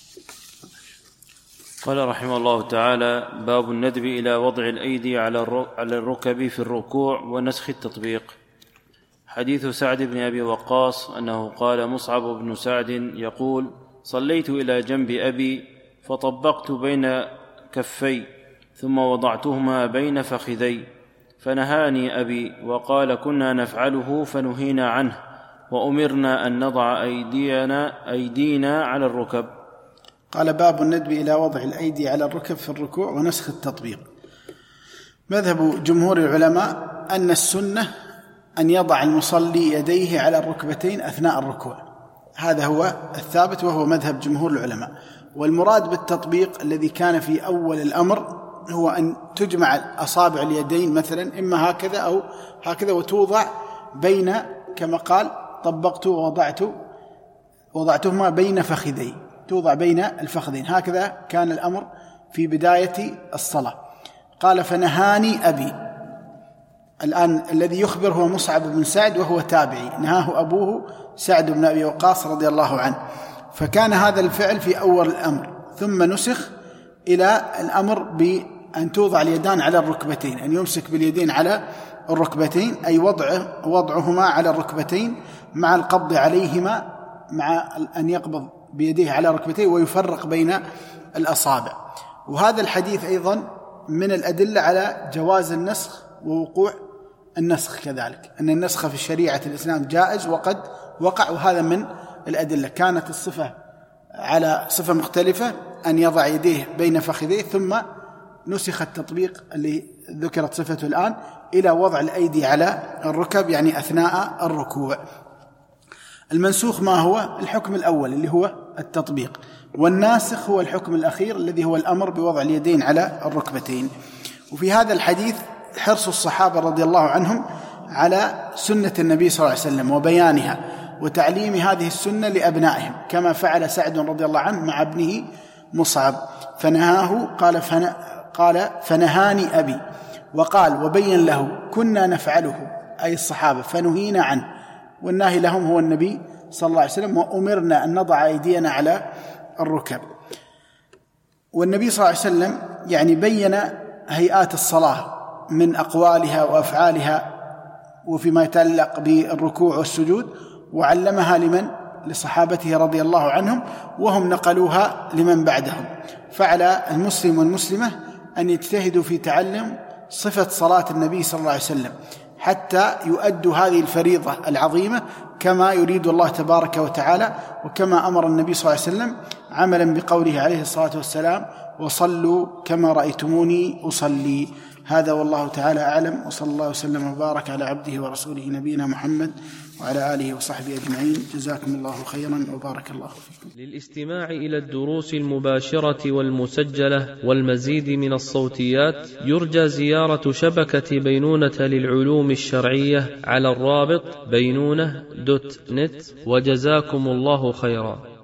قال رحمه الله تعالى: باب الندب إلى وضع الأيدي على الركب في الركوع ونسخ التطبيق. حديث سعد بن أبي وقاص أنه قال مصعب بن سعد يقول: صليت إلى جنب أبي فطبقت بين كفي ثم وضعتهما بين فخذي، فنهاني أبي وقال: كنا نفعله فنهينا عنه، وأمرنا أن نضع أيدينا, أيدينا على الركب. قال: باب الندب إلى وضع الأيدي على الركب في الركوع ونسخ التطبيق. مذهب جمهور العلماء أن السنة أن يضع المصلي يديه على الركبتين أثناء الركوع، هذا هو الثابت وهو مذهب جمهور العلماء. والمراد بالتطبيق الذي كان في أول الأمر هو أن تجمع أصابع اليدين مثلا إما هكذا أو هكذا وتوضع بين كما قال طبقت ووضعت وضعتهما بين فخذي، توضع بين الفخذين، هكذا كان الأمر في بداية الصلاة. قال فنهاني أبي. الآن الذي يخبر هو مصعب بن سعد وهو تابعي، نهاه أبوه سعد بن أبي وقاص رضي الله عنه. فكان هذا الفعل في أول الأمر، ثم نسخ إلى الأمر بأن توضع اليدان على الركبتين، أن يمسك باليدين على الركبتين، أي وضعه وضعهما على الركبتين مع القبض عليهما، مع أن يقبض بيديه على ركبتيه ويفرق بين الأصابع. وهذا الحديث أيضا من الأدلة على جواز النسخ ووقوع النسخ كذلك، أن النسخ في شريعة الإسلام جائز وقد وقع، وهذا من الأدلة. كانت الصفة على صفة مختلفة، أن يضع يديه بين فخذيه، ثم نسخ التطبيق اللي ذكرت صفته الآن إلى وضع الأيدي على الركب، يعني أثناء الركوع. المنسوخ ما هو؟ الحكم الأول اللي هو التطبيق، والناسخ هو الحكم الأخير الذي هو الأمر بوضع اليدين على الركبتين. وفي هذا الحديث حرص الصحابة رضي الله عنهم على سنة النبي صلى الله عليه وسلم وبيانها وتعليم هذه السنة لأبنائهم، كما فعل سعد رضي الله عنه مع ابنه مصعب، فنهاه قال, فن قال فنهاني أبي، وقال وبين له كنا نفعله أي الصحابة فنهينا عنه، والناهي لهم هو النبي صلى الله عليه وسلم، وأمرنا أن نضع أيدينا على الركب. والنبي صلى الله عليه وسلم يعني بين هيئات الصلاة من أقوالها وأفعالها وفيما يتعلق بالركوع والسجود، وعلمها لمن؟ لصحابته رضي الله عنهم، وهم نقلوها لمن بعدهم. فعلى المسلم والمسلمة أن يجتهدوا في تعلم صفة صلاة النبي صلى الله عليه وسلم حتى يؤدوا هذه الفريضة العظيمة كما يريد الله تبارك وتعالى، وكما أمر النبي صلى الله عليه وسلم عملا بقوله عليه الصلاة والسلام وصلوا كما رأيتموني أصلي. هذا والله تعالى أعلم، وصلى الله وسلم وبارك على عبده ورسوله نبينا محمد وعلى آله وصحبه أجمعين. جزاكم الله خيرا وبارك الله فيكم. للاستماع إلى الدروس المباشرة والمسجلة والمزيد من الصوتيات يرجى زيارة شبكة بينونة للعلوم الشرعية على الرابط بينونة دوت نت، وجزاكم الله خيرا.